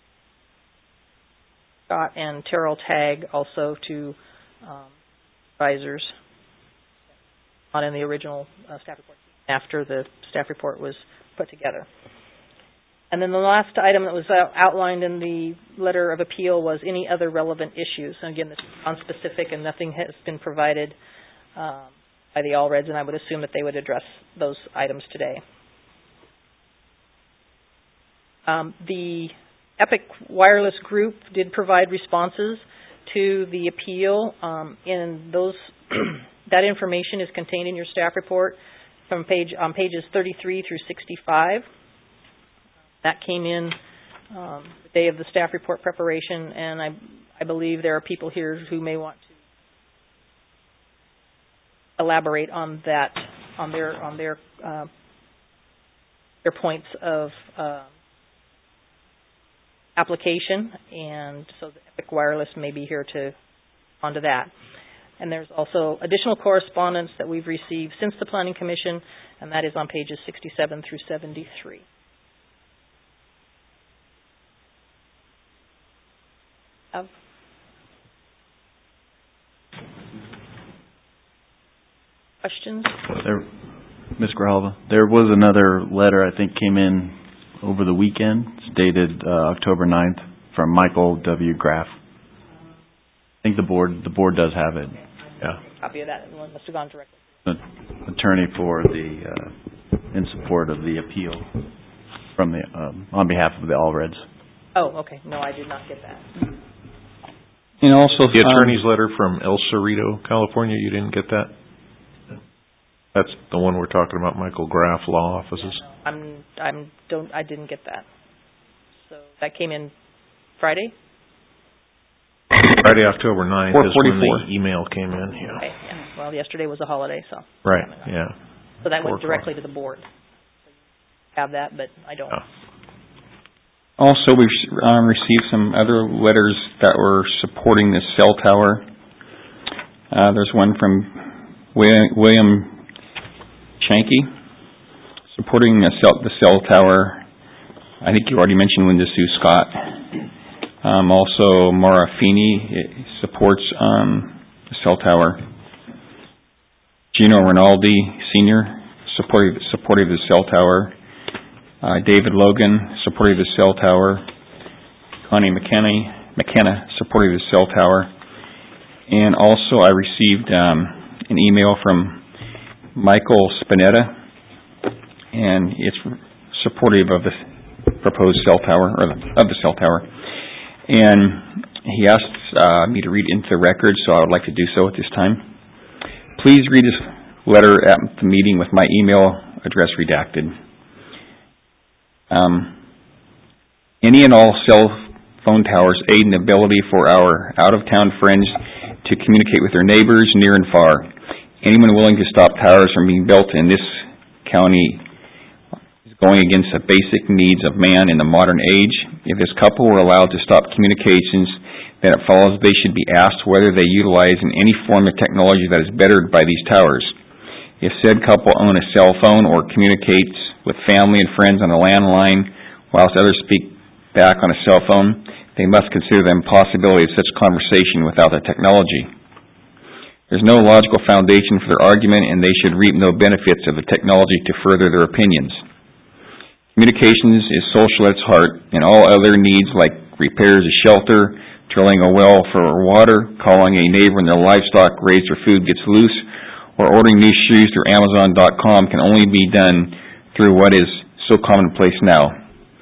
Scott and Terrell Tagg also to advisors, not in the original staff report, after the staff report was put together. And then the last item that was outlined in the letter of appeal was any other relevant issues. And again, this is non-specific and nothing has been provided by the Allreds, and I would assume that they would address those items today. The Epic Wireless Group did provide responses to the appeal. In those That information is contained in your staff report on pages 33 through 65. That came in the day of the staff report preparation, and I believe there are people here who may want to elaborate on that, on their points of application, and so the Epic Wireless may be here to respond to that. And there's also additional correspondence that we've received since the Planning Commission, and that is on pages 67 through 73. Questions? Ms. Grijalva, there was another letter I think came in over the weekend. It's dated October 9th from Michael W. Graff. I think the board does have it. Yeah. Copy of that. One must have gone directly. The attorney for in support of the appeal from the on behalf of the Allreds. Oh, okay. No, I did not get that. And also the attorney's letter from El Cerrito, California. You didn't get that? That's the one we're talking about. Michael Graff Law Offices. I didn't get that. So that came in Friday. Friday, October 9th is when the email came in. Yeah. Okay, yeah. Well, yesterday was a holiday, so. Right, yeah. So that went directly to the board. Have that, but I don't. Also, we've received some other letters that were supporting this cell tower. There's one from William Shanky supporting the cell tower. I think you already mentioned Linda Sue Scott. Also, Mara Feeney supports the cell tower. Gino Rinaldi, Sr., supportive of the cell tower. David Logan, supportive of the cell tower. Connie McKenna, supportive of the cell tower. And also, I received an email from Michael Spinetta, and it's supportive of the proposed cell tower, or of the cell tower. And he asked me to read into the record, so I would like to do so at this time. Please read this letter at the meeting with my email address redacted. Any and all cell phone towers aid in the ability for our out-of-town friends to communicate with their neighbors near and far. Anyone willing to stop towers from being built in this county is going against the basic needs of man in the modern age. If this couple were allowed to stop communications, then it follows they should be asked whether they utilize in any form of technology that is bettered by these towers. If said couple own a cell phone or communicates with family and friends on a landline, whilst others speak back on a cell phone, they must consider the impossibility of such conversation without the technology. There's no logical foundation for their argument, and they should reap no benefits of the technology to further their opinions. Communications is social at its heart, and all other needs like repairs of shelter, drilling a well for water, calling a neighbor when their livestock raised or food gets loose, or ordering new shoes through Amazon.com can only be done through what is so commonplace now.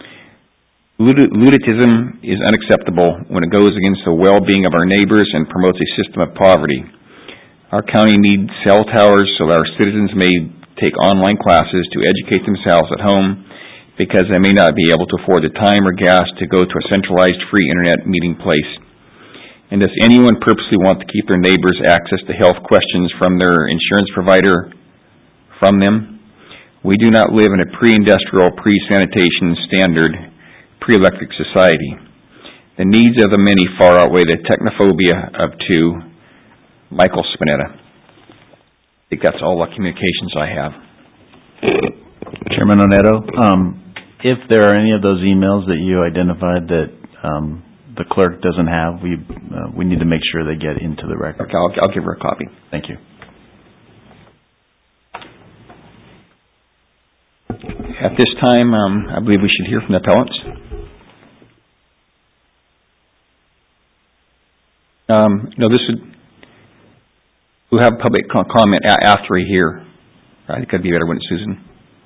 Luditism is unacceptable when it goes against the well-being of our neighbors and promotes a system of poverty. Our county needs cell towers so that our citizens may take online classes to educate themselves at home because they may not be able to afford the time or gas to go to a centralized free internet meeting place. And does anyone purposely want to keep their neighbors access to health questions from their insurance provider from them? We do not live in a pre-industrial, pre-sanitation standard, pre-electric society. The needs of the many far outweigh the technophobia of two. Michael Spinetta. I think that's all the communications I have. Chairman Onetto, if there are any of those emails that you identified that the clerk doesn't have, we need to make sure they get into the record. Okay, I'll give her a copy. Thank you. At this time, I believe we should hear from the appellants. No, this would... We'll have public comment after we hear. I think that'd be better, wouldn't it, Susan?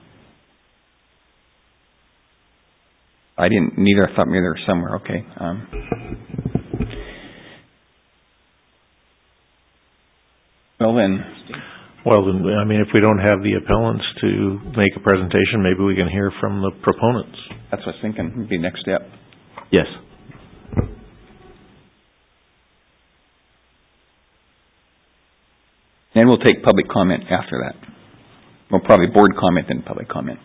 I didn't, neither. I thought maybe they were somewhere. Okay. Well then, Well, then, I mean, if we don't have the appellants to make a presentation, maybe we can hear from the proponents. that's what I was thinking, would be next step. Yes. And we'll take public comment after that. Well, probably board comment, then public comment.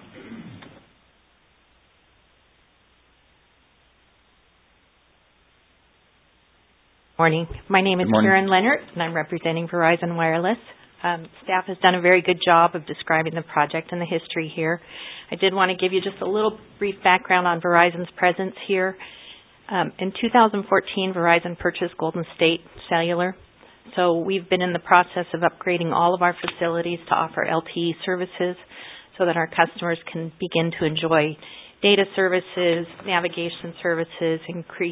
Morning. My name is Good morning. Karen Leonard, and I'm representing Verizon Wireless. Staff has done a very good job of describing the project and the history here. I did want to give you just a little brief background on Verizon's presence here. In 2014, Verizon purchased Golden State Cellular. So we've been in the process of upgrading all of our facilities to offer LTE services so that our customers can begin to enjoy data services, navigation services,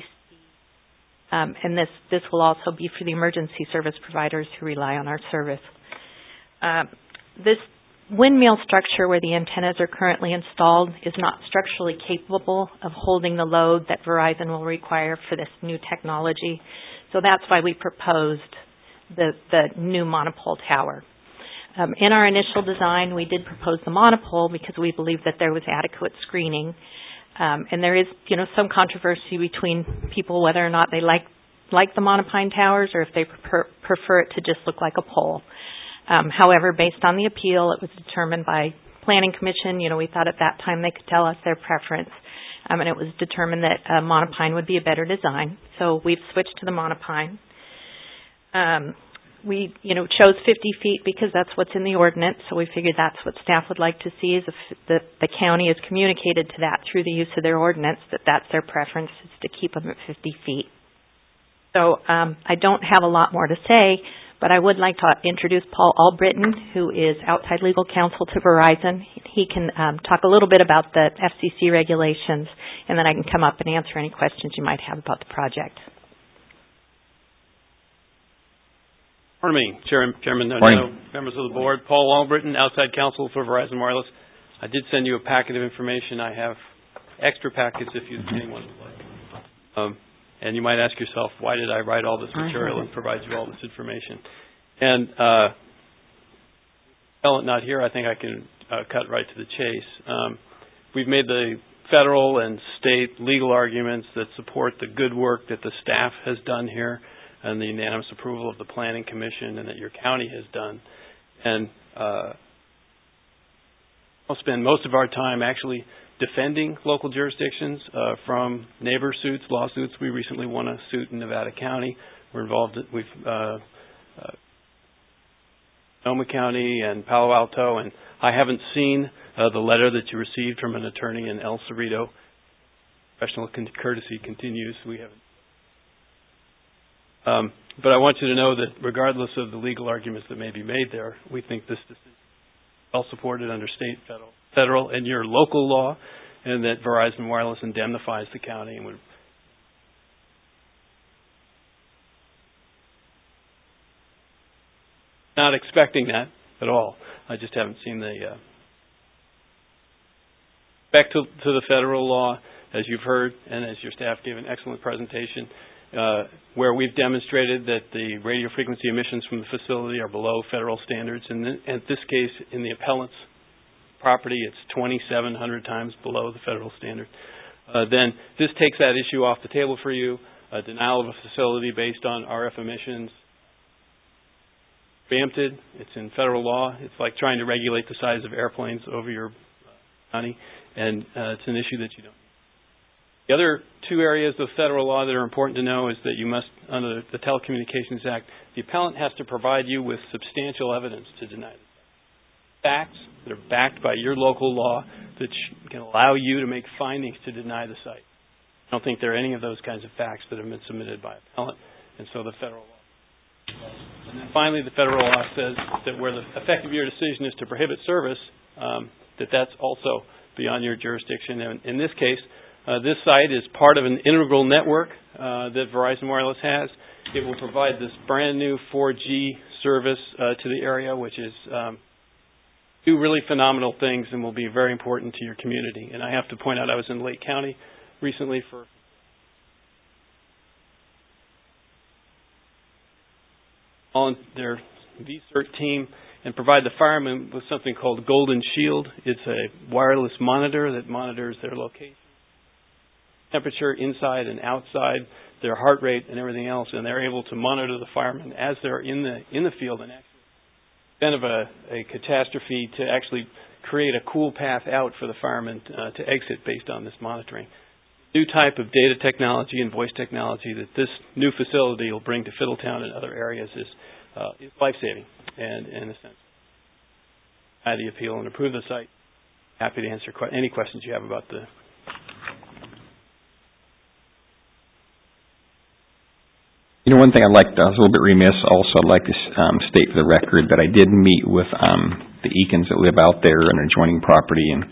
and this will also be for the emergency service providers who rely on our service. This windmill structure where the antennas are currently installed is not structurally capable of holding the load that Verizon will require for this new technology. So that's why we proposed the new monopole tower. In our initial design, we did propose the monopole because we believed that there was adequate screening. And there is, some controversy between people whether or not they like the monopine towers or if they prefer it to just look like a pole. However, based on the appeal, it was determined by Planning Commission. We thought at that time they could tell us their preference. And it was determined that monopine would be a better design. So we've switched to the monopine. We, chose 50 feet because that's what's in the ordinance, so we figured that's what staff would like to see is if the county has communicated to that through the use of their ordinance that that's their preference, is to keep them at 50 feet. So I don't have a lot more to say, but I would like to introduce Paul Albritton, who is outside legal counsel to Verizon. He can talk a little bit about the FCC regulations, and then I can come up and answer any questions you might have about the project. Pardon me, Chairman Morning. members of the board. Paul Albritton, outside counsel for Verizon Wireless. I did send you a packet of information. I have extra packets if anyone would like. And you might ask yourself, why did I write all this material and provide you all this information? And not here, I think I can cut right to the chase. We've made the federal and state legal arguments that support the good work that the staff has done here and the unanimous approval of the Planning Commission and that your county has done. And I'll spend most of our time actually defending local jurisdictions from neighbor suits, lawsuits. We recently won a suit in Nevada County. We're involved with Sonoma County and Palo Alto, and I haven't seen the letter that you received from an attorney in El Cerrito. Professional courtesy continues. We haven't. But I want you to know that regardless of the legal arguments that may be made there, we think this decision is well supported under state, federal, and your local law, and that Verizon Wireless indemnifies the county and would not expecting that at all. I just haven't seen the back to the federal law, as you've heard, and as your staff gave an excellent presentation. Where we've demonstrated that the radio frequency emissions from the facility are below federal standards. And in this case, in the appellant's property, it's 2,700 times below the federal standard. Then this takes that issue off the table for you. A denial of a facility based on RF emissions. Preempted. It's in federal law. It's like trying to regulate the size of airplanes over your county. And it's an issue that you don't. The other two areas of federal law that are important to know is that you must, under the Telecommunications Act, the appellant has to provide you with substantial evidence to deny it. Facts that are backed by your local law that can allow you to make findings to deny the site. I don't think there are any of those kinds of facts that have been submitted by appellant, and so the federal law. And then finally, the federal law says that where the effect of your decision is to prohibit service, that's also beyond your jurisdiction. And in this case, this site is part of an integral network that Verizon Wireless has. It will provide this brand new 4G service to the area, which is do really phenomenal things and will be very important to your community. And I have to point out, I was in Lake County recently for they're VCERT team and provide the firemen with something called Golden Shield. It's a wireless monitor that monitors their location, temperature inside and outside, their heart rate and everything else, and they're able to monitor the firemen as they're in the field and actually kind of a catastrophe to actually create a cool path out for the firemen to exit based on this monitoring. New type of data technology and voice technology that this new facility will bring to Fiddletown and other areas is life-saving and in a sense. The appeal and approve the site. Happy to answer any questions you have about the. You know, one thing I was a little bit remiss also, I'd like to state for the record that I did meet with the Eakins that live out there in an adjoining property, and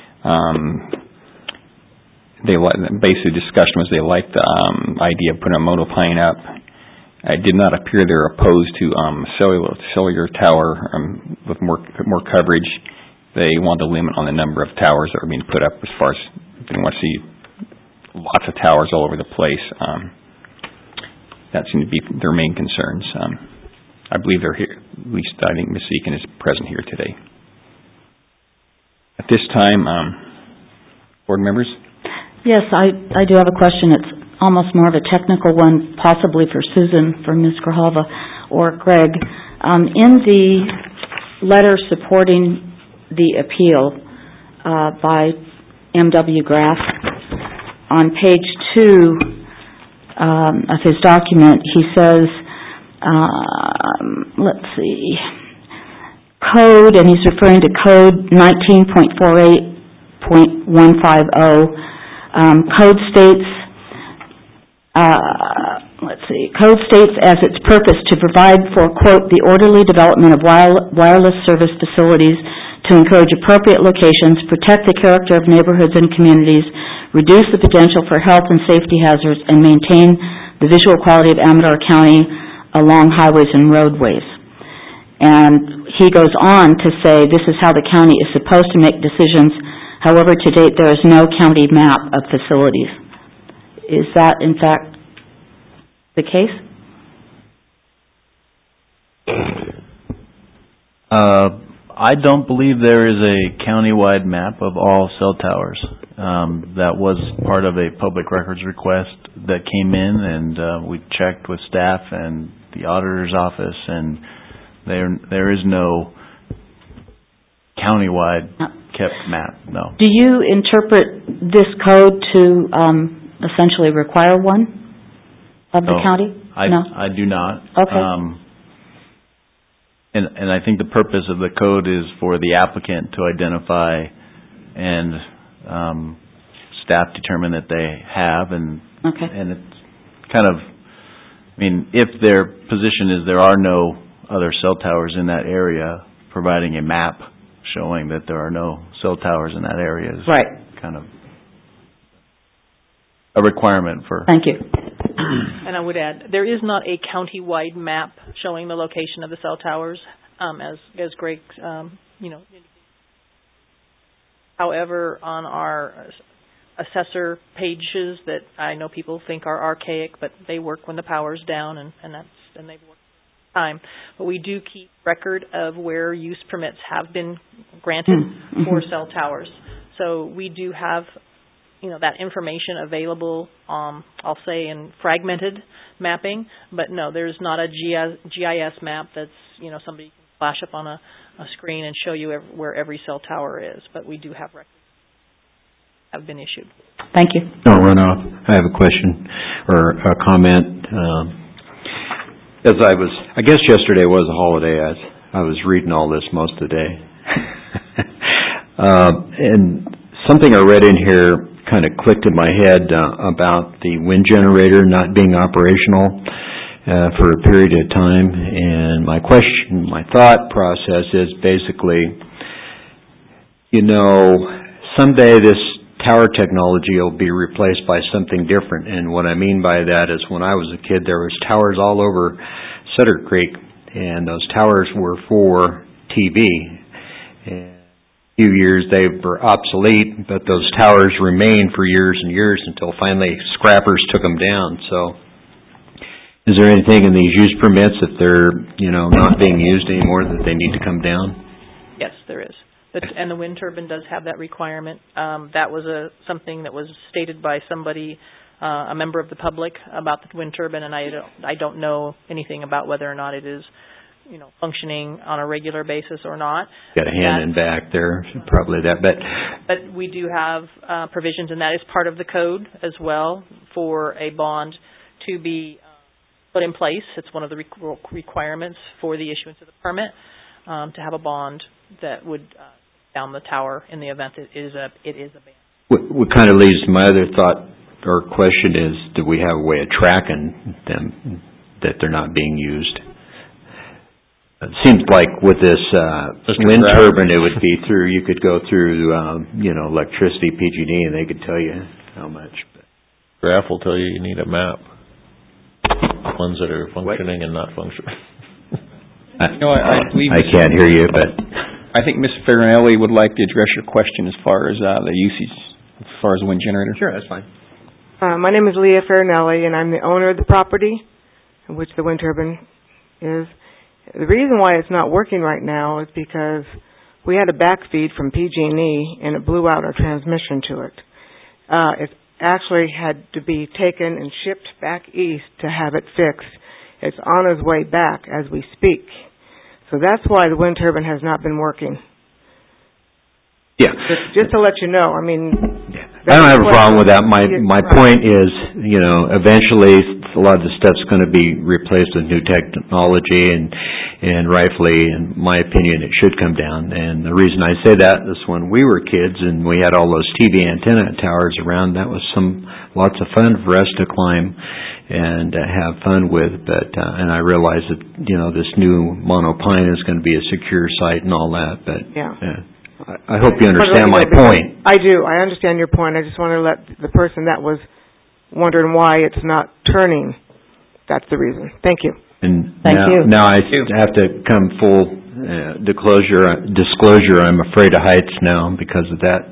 they basically the discussion was they liked the idea of putting a monopine up. It did not appear they're opposed to cellular tower with more coverage. They want to limit on the number of towers that are being put up as far as they want to see lots of towers all over the place. That seemed to be their main concerns. I believe they're here. At least I think Ms. Eakin is present here today. At this time, board members? Yes, I do have a question. It's almost more of a technical one, possibly for Susan, for Ms. Grijalva, or Greg. In the letter supporting the appeal by M.W. Graff, on page 2 of his document, he says, let's see, code, and he's referring to code 19.48.150. Code states, code states as its purpose to provide for, quote, the orderly development of wireless service facilities to encourage appropriate locations, protect the character of neighborhoods and communities, reduce the potential for health and safety hazards, and maintain the visual quality of Amador County along highways and roadways. And he goes on to say this is how the county is supposed to make decisions. However, to date, there is no county map of facilities. Is that, in fact, the case? I don't believe there is a countywide map of all cell towers. That was part of a public records request that came in, and we checked with staff and the auditor's office, and there is no countywide kept map, no. Do you interpret this code to essentially require one of the county? No, I do not. Okay. And I think the purpose of the code is for the applicant to identify and staff determine that they have, and it's kind of, I mean, if their position is there are no other cell towers in that area, providing a map showing that there are no cell towers in that area is kind of a requirement for. Thank you. And I would add, there is not a county-wide map showing the location of the cell towers, as Greg, indicated. However, on our assessor pages that I know people think are archaic, but they work when the power's down, and they've worked time. But we do keep record of where use permits have been granted for cell towers. So we do have that information available, I'll say in fragmented mapping, but no, there's not a GIS map that's, somebody can flash up on a screen and show you where every cell tower is, but we do have records that have been issued. Thank you. No, Runoff, I have a question or a comment. I guess yesterday was a holiday. I was reading all this most of the day. And something I read in here kind of clicked in my head about the wind generator not being operational for a period of time. And my thought process is basically, someday this tower technology will be replaced by something different. And what I mean by that is when I was a kid, there was towers all over Sutter Creek, and those towers were for TV. And few years they were obsolete, but those towers remained for years and years until finally scrappers took them down. So Is there anything in these use permits, if they're, not being used anymore, that they need to come down? Yes, there is. And the wind turbine does have that requirement. That was something that was stated by somebody, a member of the public, about the wind turbine, and I don't know anything about whether or not it is, functioning on a regular basis or not. Got a hand in back there, probably that, but we do have provisions, and that is part of the code as well, for a bond to be put in place. It's one of the requirements for the issuance of the permit, to have a bond that would down the tower in the event it is a ban. What kind of leads to my other thought or question is, do we have a way of tracking them that they're not being used? It seems like with this wind turbine, it would be through, you could go through, electricity, PG&E, and they could tell you how much. Graph will tell you need a map. Ones that are functioning and not functioning. I can't hear you, but I think Ms. Farinelli would like to address your question as far as the usage, as far as the wind generator. Sure, that's fine. My name is Leah Farinelli, and I'm the owner of the property in which the wind turbine is. The reason why it's not working right now is because we had a backfeed from PG&E, and it blew out our transmission to it. It actually had to be taken and shipped back east to have it fixed. It's on its way back as we speak. So that's why the wind turbine has not been working. Yeah. Just to let you know, I mean... I don't have a problem with that. My point is, eventually a lot of the stuff's going to be replaced with new technology, and rightfully, in my opinion, it should come down. And the reason I say that is when we were kids and we had all those TV antenna towers around, that was lots of fun for us to climb and have fun with. But and I realize that this new monopine is going to be a secure site and all that. But I hope you understand my point. I do. I understand your point. I just want to let the person that was wondering why it's not turning, that's the reason. Thank you. And now I have to come full disclosure. I'm afraid of heights now because of that.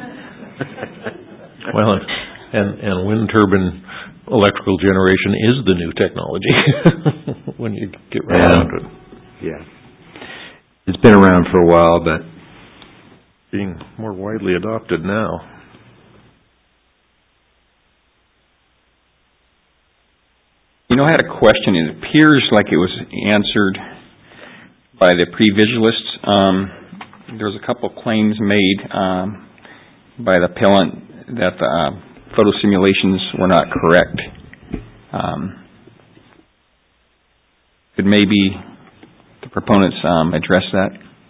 Well, and wind turbine electrical generation is the new technology when you get right down to it. Yeah. It's been around for a while, but being more widely adopted now. I had a question. It appears like it was answered by the pre-visualists. There was a couple of claims made by the appellant that the photo simulations were not correct. Could maybe the proponents address that?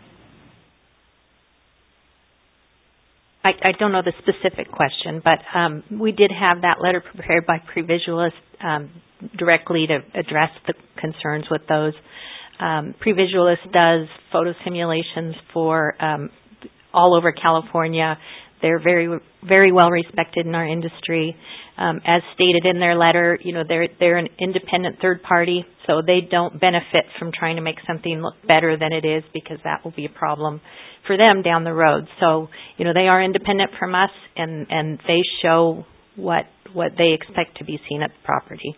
I don't know the specific question, but we did have that letter prepared by pre-visualists directly to address the concerns with those. Pre-visualist does photo simulations for all over California. They're very, very well respected in our industry. As stated in their letter, they're an independent third party, so they don't benefit from trying to make something look better than it is, because that will be a problem for them down the road. So, they are independent from us, and they show what they expect to be seen at the property.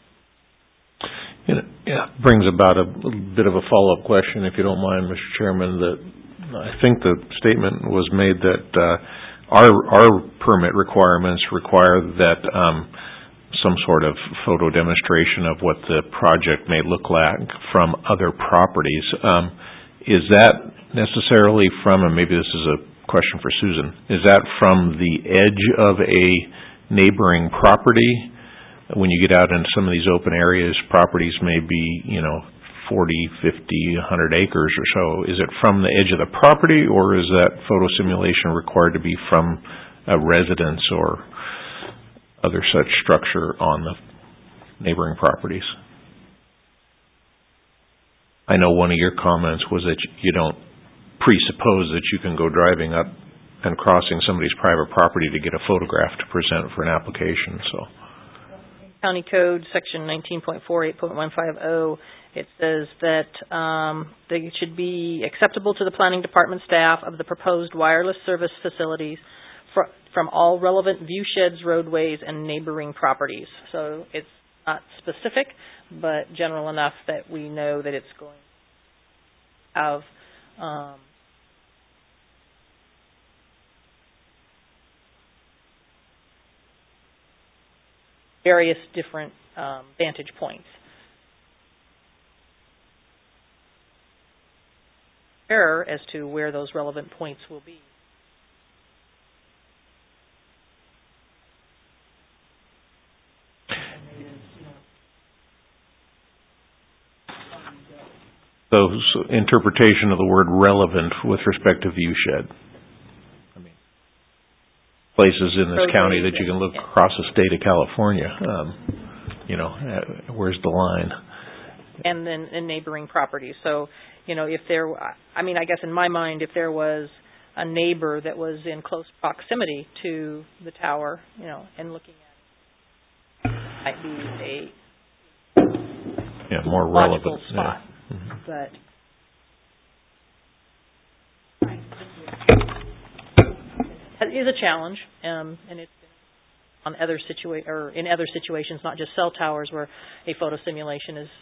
It brings about a bit of a follow-up question, if you don't mind, Mr. Chairman, that I think the statement was made that our permit requirements require that some sort of photo demonstration of what the project may look like from other properties. Is that necessarily from, and maybe this is a question for Susan, is that from the edge of a neighboring property? When you get out into some of these open areas, properties may be, 40, 50, 100 acres or so. Is it from the edge of the property, or is that photo simulation required to be from a residence or other such structure on the neighboring properties? I know one of your comments was that you don't presuppose that you can go driving up and crossing somebody's private property to get a photograph to present for an application, so. County Code, Section 19.48.150, it says that they should be acceptable to the planning department staff of the proposed wireless service facilities from all relevant view sheds, roadways, and neighboring properties. So it's not specific, but general enough that we know that it's going to have various different vantage points. Error as to where those relevant points will be. So interpretation of the word relevant with respect to viewshed. I mean, places in this county that you can look across the state of California. Where's the line? And then in neighboring properties. So, if there, I guess in my mind, if there was a neighbor that was in close proximity to the tower, and looking at it, might be a more logical relevant spot. Yeah. But it is a challenge, and it's on in other situations, not just cell towers, where a photo simulation is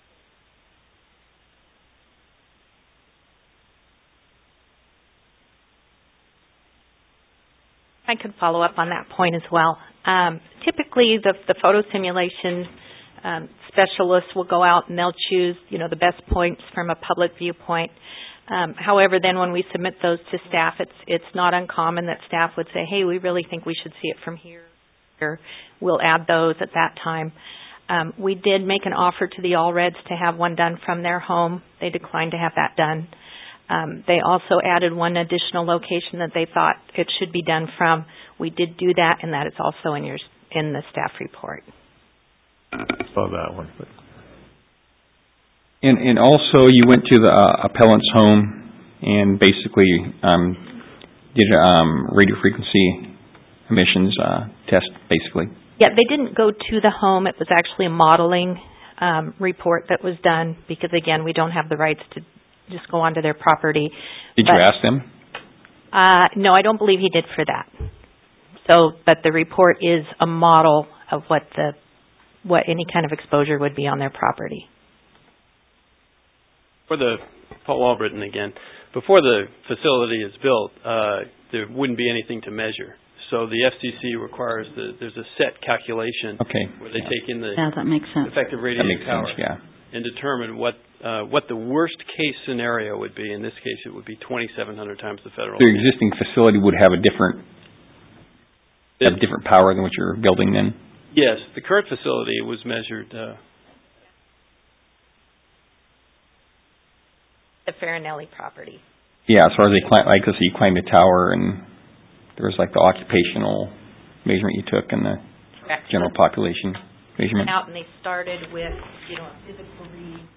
I could follow up on that point as well. Typically, the photo simulation specialists will go out and they'll choose, the best points from a public viewpoint. However, then when we submit those to staff, it's not uncommon that staff would say, "Hey, we really think we should see it from here." We'll add those at that time. We did make an offer to the Allreds to have one done from their home. They declined to have that done. They also added one additional location that they thought it should be done from. We did do that, and that is also in the staff report. Saw that one. But. And also, you went to the appellant's home and basically did a radio frequency emissions test, basically. Yeah, they didn't go to the home. It was actually a modeling report that was done because, again, we don't have the rights to just go onto their property. Did you ask them? No, I don't believe he did for that. But the report is a model of what any kind of exposure would be on their property. For Paul Albritton again, before the facility is built, there wouldn't be anything to measure. So the FCC requires there's a set calculation where they take in the that makes sense. effective radiating power and determine what the worst case scenario would be. In this case, it would be 2,700 times the federal. The existing facility would have a different power than what you're building then? Yes, the current facility was measured. The Farinelli property. Yeah, as far as you climbed the tower and there was the occupational measurement you took and the general population measurement. Went out and they started with, a physical read.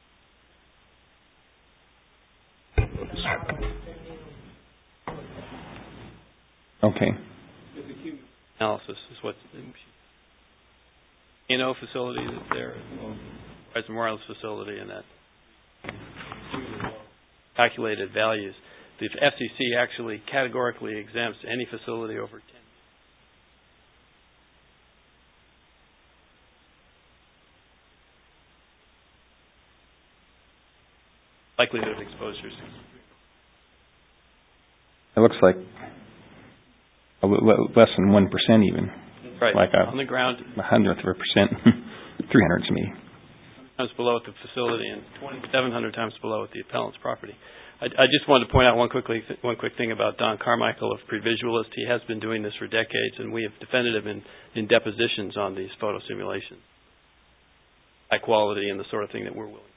Okay. Analysis is what facility that's there, Verizon Wireless facility, and that calculated values. The FCC actually categorically exempts any facility over 10. Likelihood of exposures. It looks like less than 1% even. Right. On the ground. 100th of a percent. 300 to me. Times below at the facility and 2,700 times below at the appellant's property. I just wanted to point out one quick thing about Don Carmichael of Previsualist. He has been doing this for decades, and we have defended him in depositions on these photo simulations. High quality and the sort of thing that we're willing.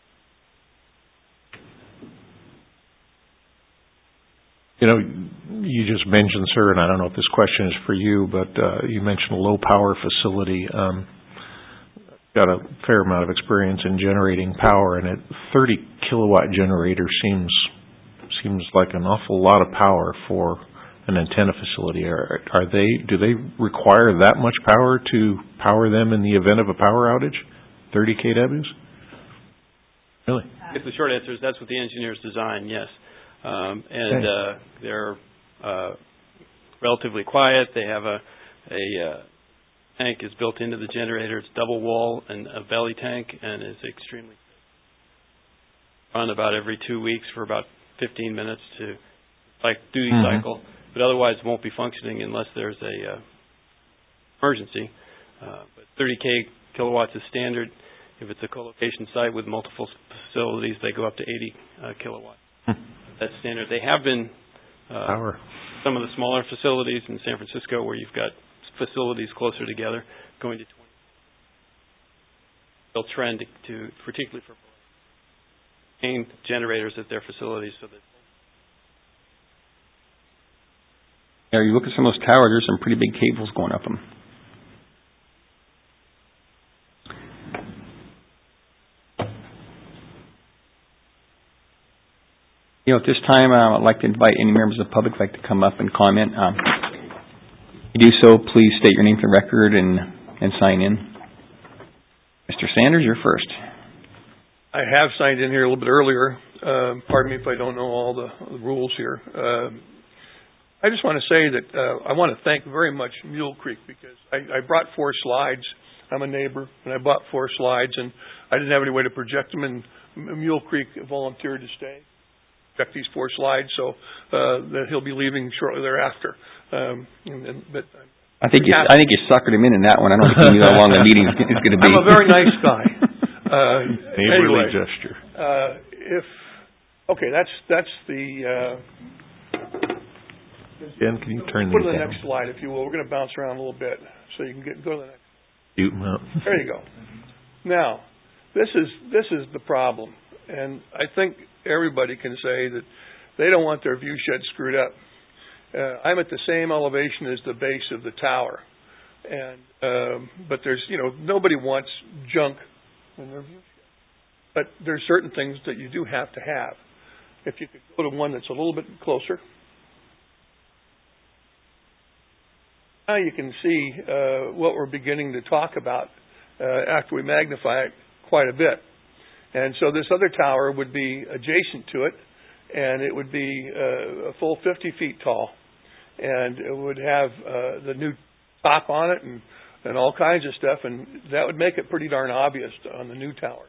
You just mentioned, sir, and I don't know if this question is for you, but you mentioned a low-power facility. Got a fair amount of experience in generating power, and a 30-kilowatt generator seems like an awful lot of power for an antenna facility. Do they require that much power to power them in the event of a power outage? 30 kWs? Really? If the short answer is that's what the engineers design, yes. They're relatively quiet. They have a tank is built into the generator. It's double wall and a belly tank, and is extremely run about every 2 weeks for about 15 minutes to duty cycle, but otherwise it won't be functioning unless there's a emergency. But 30 kilowatts is standard. If it's a co-location site with multiple facilities, they go up to 80 kilowatts. That's standard. They have been some of the smaller facilities in San Francisco where you've got facilities closer together going to 20. They'll trend to particularly for main generators at their facilities so that. Yeah, you look at some of those towers, there's some pretty big cables going up them. At this time, I'd like to invite any members of the public who'd like to come up and comment. If you do so, please state your name for the record and sign in. Mr. Sanders, you're first. I have signed in here a little bit earlier. Pardon me if I don't know all the rules here. I just want to say that I want to thank very much Mule Creek because I brought 4 slides. I'm a neighbor, and I bought 4 slides, and I didn't have any way to project them, and Mule Creek volunteered to stay. These 4 slides, so that he'll be leaving shortly thereafter. But I think you suckered him in that one. I don't think he knew how long the meeting is going to be. I'm a very nice guy. Neighborly gesture. That's the. Ben, can you turn these down? Go to the down? next slide, if you will. We're going to bounce around a little bit, so you can go to the next. Shoot 'em up. There you go. Now, this is the problem, and I think everybody can say that they don't want their view shed screwed up. I'm at the same elevation as the base of the tower, and but there's nobody wants junk in their view shed. But there's certain things that you do have to have. If you could go to one that's a little bit closer. Now you can see what we're beginning to talk about after we magnify it quite a bit. And so this other tower would be adjacent to it, and it would be a full 50 feet tall. And it would have the new top on it and all kinds of stuff, and that would make it pretty darn obvious on the new tower.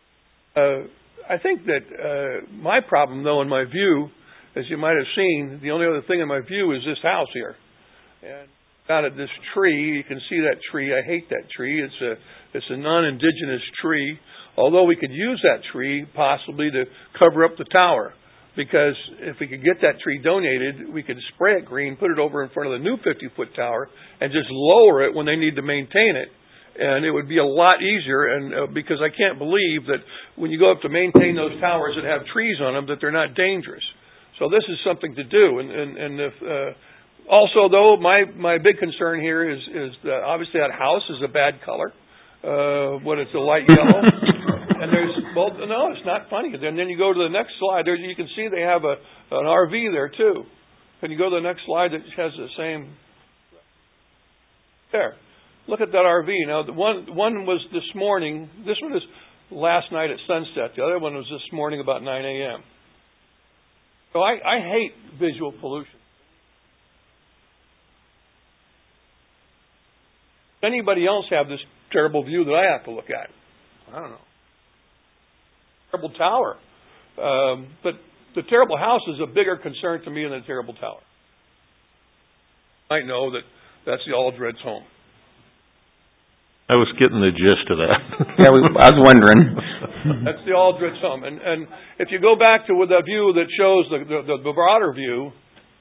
I think that my problem, though, in my view, as you might have seen, the only other thing in my view is this house here. And out of this tree, you can see that tree. I hate that tree. It's a non-indigenous tree. Although we could use that tree possibly to cover up the tower, because if we could get that tree donated, we could spray it green, put it over in front of the new 50-foot tower, and just lower it when they need to maintain it. And it would be a lot easier, and because I can't believe that when you go up to maintain those towers that have trees on them, that they're not dangerous. So this is something to do. And if also, though, my big concern here is that obviously that house is a bad color. It's a light yellow. And no, it's not funny. And then you go to the next slide. You can see they have an RV there too. Can you go to the next slide that has the same? There. Look at that RV. Now, one was this morning. This one is last night at sunset. The other one was this morning about 9 a.m. So I hate visual pollution. Does anybody else have this terrible view that I have to look at? I don't know. Terrible tower. But the terrible house is a bigger concern to me than the terrible tower. I know that's the Aldred's home. I was getting the gist of that. Yeah, I was wondering. That's the Aldred's home. And if you go back to the view that shows the broader view,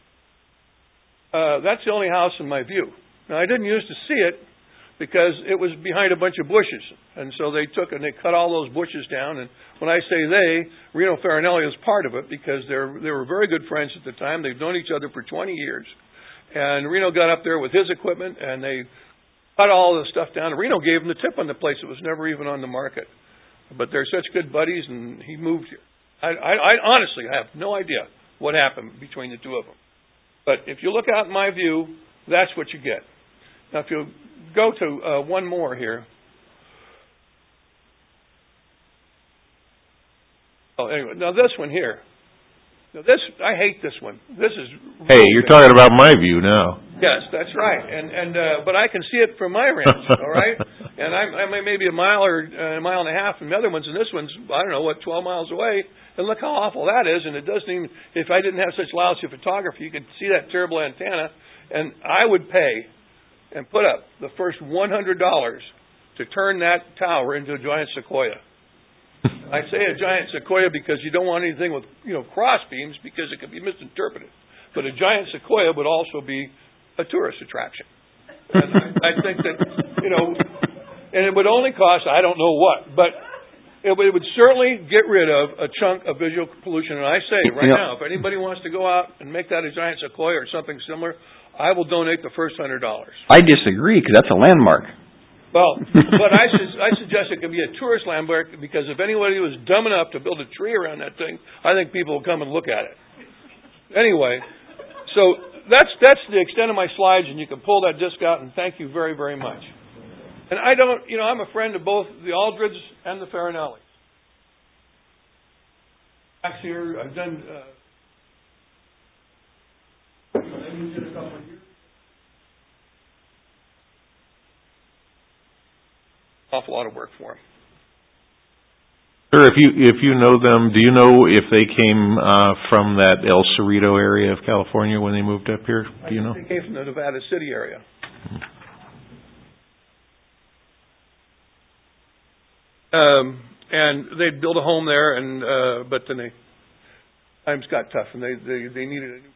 that's the only house in my view. Now, I didn't used to see it because it was behind a bunch of bushes. And so they took and they cut all those bushes down. And when I say they, Reno Farinelli was part of it because they were very good friends at the time. They've known each other for 20 years. And Reno got up there with his equipment and they cut all the stuff down. And Reno gave him the tip on the place. It was never even on the market. But they're such good buddies, and he moved here. I honestly have no idea what happened between the two of them. But if you look out in my view, that's what you get. Now, if you go to one more here. Oh, anyway, now this one here. Now I hate this one. This is... Hey, you're talking about my view now. Yes, that's right. But I can see it from my ranch, all right? And I'm maybe a mile or a mile and a half from the other ones, and this one's, 12 miles away. And look how awful that is, and it doesn't even... If I didn't have such lousy photography, you could see that terrible antenna, and I would pay and put up the first $100 to turn that tower into a giant sequoia. I say a giant sequoia because you don't want anything with, cross beams because it could be misinterpreted. But a giant sequoia would also be a tourist attraction. And I think that, and it would only cost, I don't know what, but it would certainly get rid of a chunk of visual pollution. And I say right now, if anybody wants to go out and make that a giant sequoia or something similar, I will donate the first $100. I disagree because that's a landmark. Well, but I suggest it can be a tourist landmark because if anybody was dumb enough to build a tree around that thing, I think people will come and look at it. Anyway, so that's the extent of my slides, and you can pull that disc out, and thank you very, very much. And I'm a friend of both the Aldrids and the Farinellis. Back here, I've done... a couple of years. Awful lot of work for them. Sir, if you know them, do you know if they came from that El Cerrito area of California when they moved up here? Do you know? They came from the Nevada City area. And they'd build a home there, and but then times got tough, and they needed a new.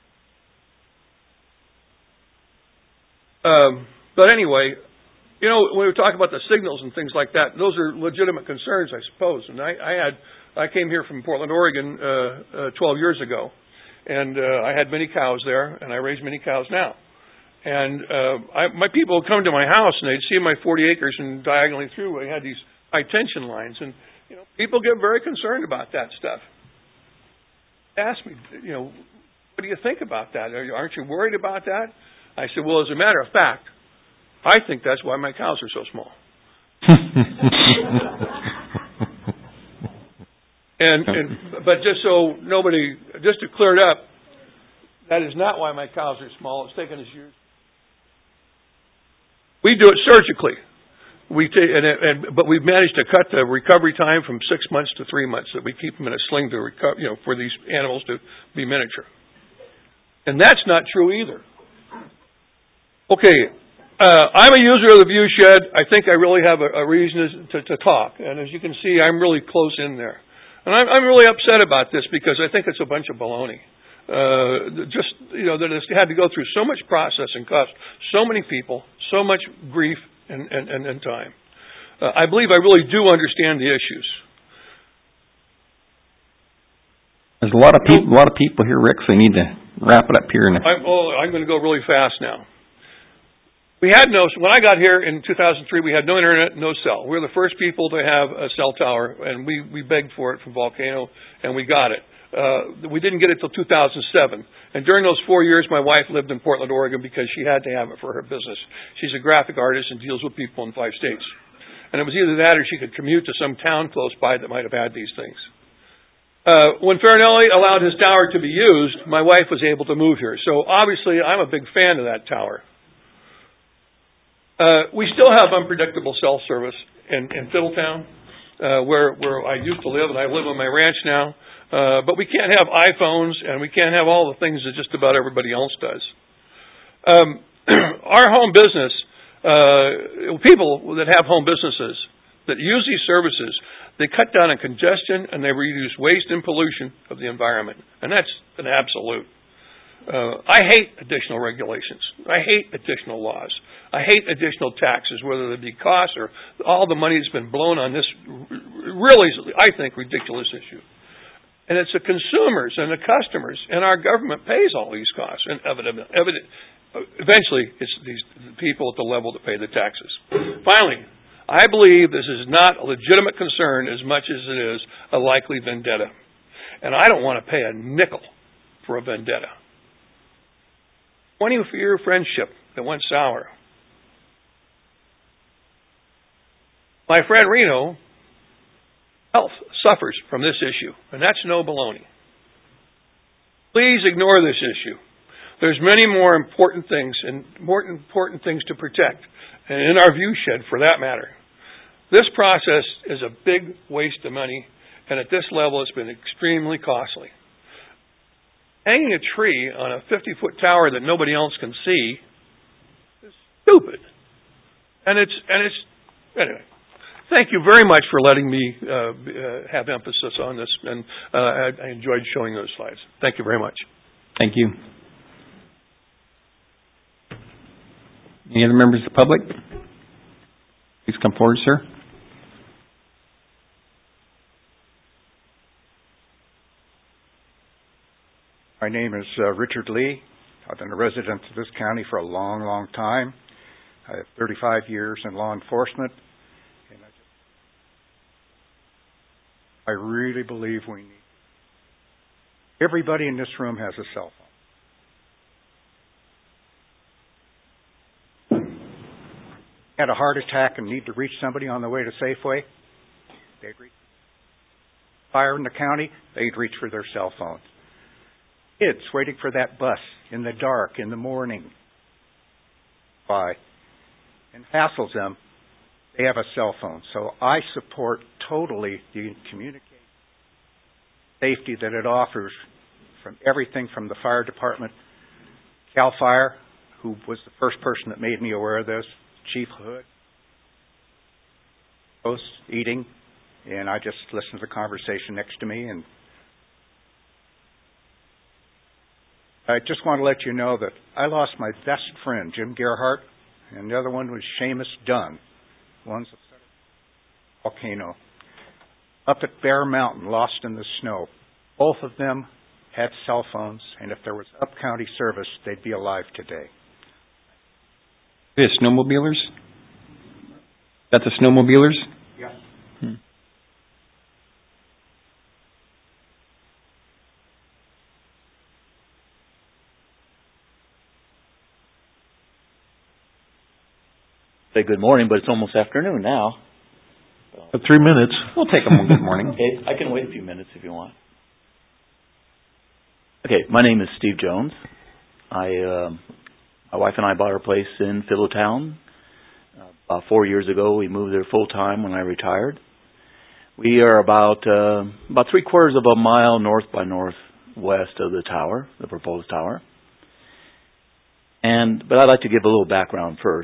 But anyway. When we talk about the signals and things like that, those are legitimate concerns, I suppose. And I came here from Portland, Oregon, 12 years ago, and I had many cows there, and I raise many cows now. And my people would come to my house, and they'd see my 40 acres, and diagonally through, I had these high tension lines, and people get very concerned about that stuff. They ask me, what do you think about that? Aren't you worried about that? I said, well, as a matter of fact, I think that's why my cows are so small. But just to clear it up, that is not why my cows are small. It's taken us years. We do it surgically. But we've managed to cut the recovery time from 6 months to 3 months. That we keep them in a sling to recover, for these animals to be miniature. And that's not true either. Okay. I'm a user of the view shed. I think I really have a reason to talk. And as you can see, I'm really close in there. And I'm really upset about this because I think it's a bunch of baloney. That it's had to go through so much process and cost so many people, so much grief and time. I believe I really do understand the issues. There's a lot of people here, Rick, so we need to wrap it up here. I'm going to go really fast now. When I got here in 2003, we had no internet, no cell. We were the first people to have a cell tower, and we begged for it from Volcano, and we got it. We didn't get it till 2007. And during those 4 years, my wife lived in Portland, Oregon, because she had to have it for her business. She's a graphic artist and deals with people in 5 states. And it was either that or she could commute to some town close by that might have had these things. When Farinelli allowed his tower to be used, my wife was able to move here. So obviously, I'm a big fan of that tower. We still have unpredictable cell service in Fiddletown, where I used to live, and I live on my ranch now. But we can't have iPhones, and we can't have all the things that just about everybody else does. Our home business, people that have home businesses that use these services, they cut down on congestion, and they reduce waste and pollution of the environment. And that's an absolute. I hate additional regulations. I hate additional laws. I hate additional taxes, whether they be costs or all the money that's been blown on this really, I think, ridiculous issue. And it's the consumers and the customers and our government pays all these costs. And eventually, it's these people at the level that pay the taxes. Finally, I believe this is not a legitimate concern as much as it is a likely vendetta. And I don't want to pay a nickel for a vendetta. 20-year friendship that went sour. My friend Reno, health suffers from this issue, and that's no baloney. Please ignore this issue. There's many more important things and important things to protect, and in our view shed for that matter. This process is a big waste of money, and at this level it's been extremely costly. Hanging a tree on a 50-foot tower that nobody else can see is stupid. And it's anyway. Thank you very much for letting me have emphasis on this, and I enjoyed showing those slides. Thank you very much. Thank you. Any other members of the public? Please come forward, sir. My name is Richard Lee. I've been a resident of this county for a long, long time. I have 35 years in law enforcement. And I really believe we need... Everybody in this room has a cell phone. Had a heart attack and need to reach somebody on the way to Safeway, they'd reach. Fire in the county, they'd reach for their cell phones. Kids waiting for that bus in the dark, in the morning, and hassles them, they have a cell phone. So I support totally the communication safety that it offers from everything from the fire department, CAL FIRE, who was the first person that made me aware of this, Chief Hood, host eating, and I just listened to the conversation next to me, and I just want to let you know that I lost my best friend, Jim Gerhardt, and the other one was Seamus Dunn. One's a volcano. Up at Bear Mountain, lost in the snow. Both of them had cell phones, and if there was up-county service, they'd be alive today. Are they snowmobilers? That's the snowmobilers? Yes. Say good morning, but it's almost afternoon now. 3 minutes. We'll take them one good morning. Okay, I can wait a few minutes if you want. Okay, my name is Steve Jones. My wife and I bought our place in Fiddletown. About 4 years ago, we moved there full time when I retired. We are about 3/4 of a mile north by northwest of the tower, the proposed tower. But I'd like to give a little background first.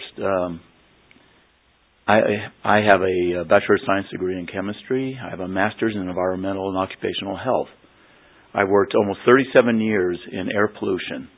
I have a Bachelor of Science degree in chemistry. I have a master's in environmental and occupational health. I worked almost 37 years in air pollution.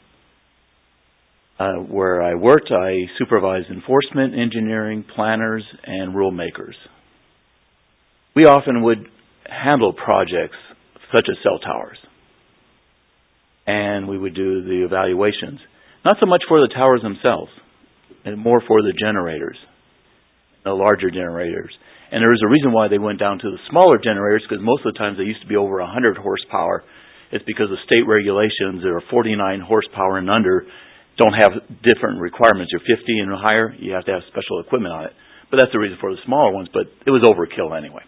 Where I worked, I supervised enforcement, engineering, planners, and rule makers. We often would handle projects such as cell towers. And we would do the evaluations. Not so much for the towers themselves, and more for the generators, the larger generators. And there was a reason why they went down to the smaller generators, because most of the times they used to be over 100 horsepower. It's because of state regulations that are 49 horsepower and under don't have different requirements. You're 50 and higher, you have to have special equipment on it. But that's the reason for the smaller ones, but it was overkill anyway.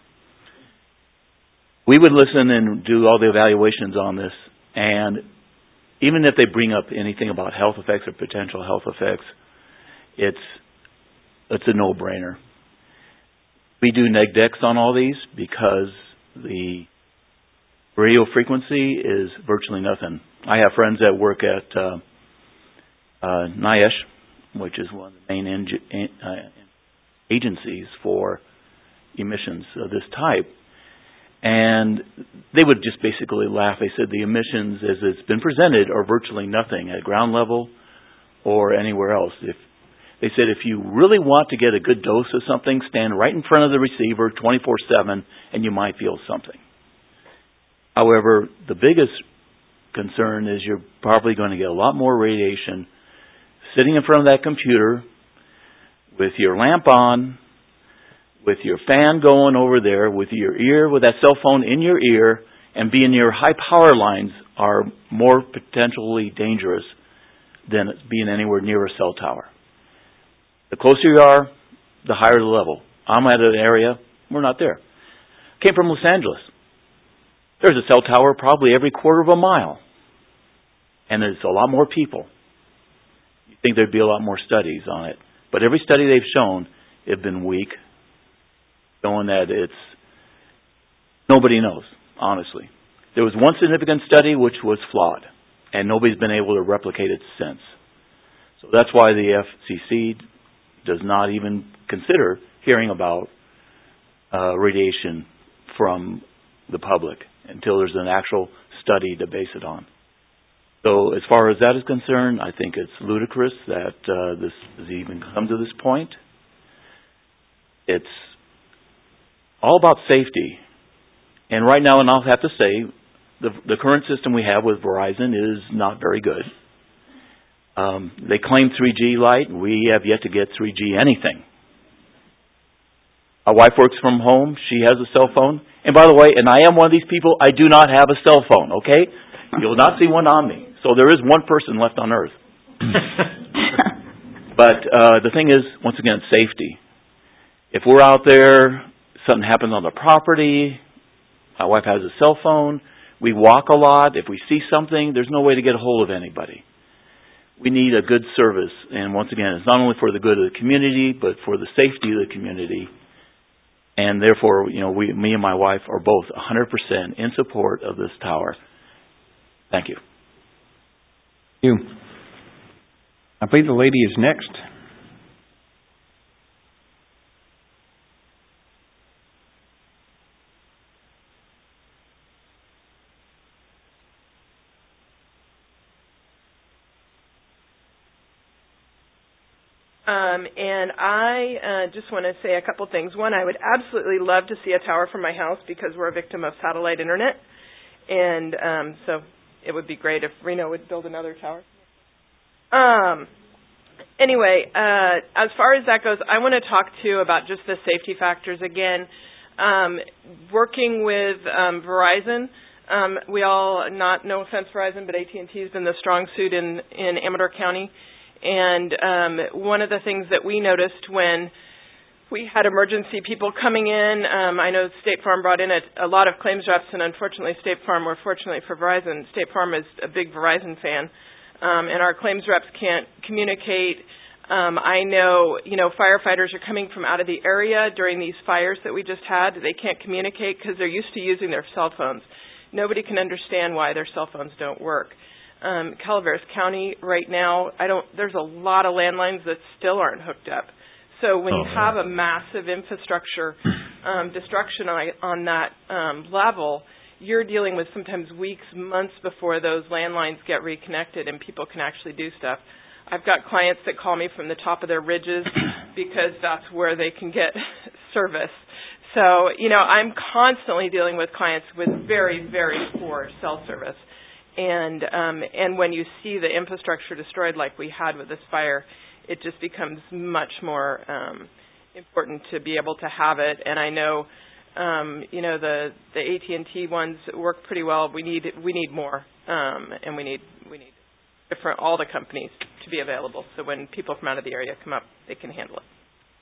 We would listen and do all the evaluations on this, and even if they bring up anything about health effects or potential health effects, it's a no-brainer. We do neg decs on all these because the radio frequency is virtually nothing. I have friends that work at NIOSH, which is one of the main agencies for emissions of this type. And they would just basically laugh. They said the emissions, as it's been presented, are virtually nothing at ground level or anywhere else. They said if you really want to get a good dose of something, stand right in front of the receiver 24/7 and you might feel something. However, the biggest concern is you're probably going to get a lot more radiation sitting in front of that computer with your lamp on, with your fan going over there, with your ear, with that cell phone in your ear, and being near high power lines are more potentially dangerous than being anywhere near a cell tower. The closer you are, the higher the level. I'm at an area, we're not there. Came from Los Angeles. There's a cell tower probably every 1/4 of a mile. and there's a lot more people, you think there'd be a lot more studies on it. But every study they've shown have been weak, showing that nobody knows, honestly. There was one significant study which was flawed, and nobody's been able to replicate it since. So that's why the FCC does not even consider hearing about radiation from the public until there's an actual study to base it on. So as far as that is concerned, I think it's ludicrous that this has even come to this point. It's all about safety. And right now, and I'll have to say, the current system we have with Verizon is not very good. They claim 3G light. We have yet to get 3G anything. My wife works from home. She has a cell phone. And by the way, and I am one of these people, I do not have a cell phone, okay? You'll not see one on me. So there is one person left on Earth. But the thing is, once again, safety. If we're out there, something happens on the property, my wife has a cell phone, we walk a lot, if we see something, there's no way to get a hold of anybody. We need a good service, and once again, it's not only for the good of the community, but for the safety of the community. And therefore, me and my wife are both 100% in support of this tower. Thank you. Thank you. I believe the lady is next. And I just want to say a couple things. One, I would absolutely love to see a tower from my house because we're a victim of satellite internet. And so it would be great if Reno would build another tower. Anyway, as far as that goes, I want to talk to you about just the safety factors again. Working with Verizon, we all, no offense Verizon, but AT&T has been the strong suit in Amador County. And one of the things that we noticed when we had emergency people coming in, I know State Farm brought in a lot of claims reps, and unfortunately State Farm, or fortunately for Verizon, State Farm is a big Verizon fan, and our claims reps can't communicate. I know, firefighters are coming from out of the area during these fires that we just had. They can't communicate because they're used to using their cell phones. Nobody can understand why their cell phones don't work. Calaveras County right now, there's a lot of landlines that still aren't hooked up. So when you have a massive infrastructure destruction on that level, you're dealing with sometimes weeks, months before those landlines get reconnected and people can actually do stuff. I've got clients that call me from the top of their ridges because that's where they can get service. So, I'm constantly dealing with clients with very, very poor cell service. And when you see the infrastructure destroyed like we had with this fire, it just becomes much more important to be able to have it. And I know, the AT&T ones work pretty well. We need more, and we need all the companies to be available. So when people from out of the area come up, they can handle it.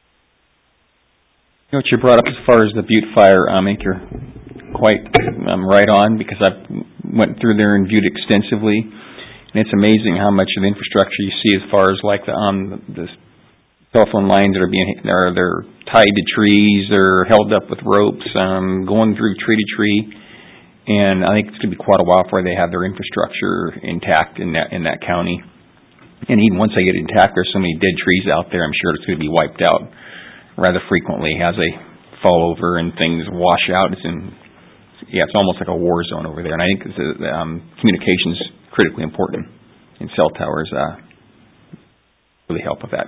What you brought up as far as the Butte fire, I think you're quite right on, because I went through there and viewed extensively, and it's amazing how much of the infrastructure you see as far as like the telephone lines that they're tied to trees, they're held up with ropes, going through tree to tree, and I think it's going to be quite a while before they have their infrastructure intact in that county. And even once they get it intact, there's so many dead trees out there, I'm sure it's going to be wiped out rather frequently as they fall over and things wash out. It's almost like a war zone over there. And I think communication is critically important, and cell towers really help with that.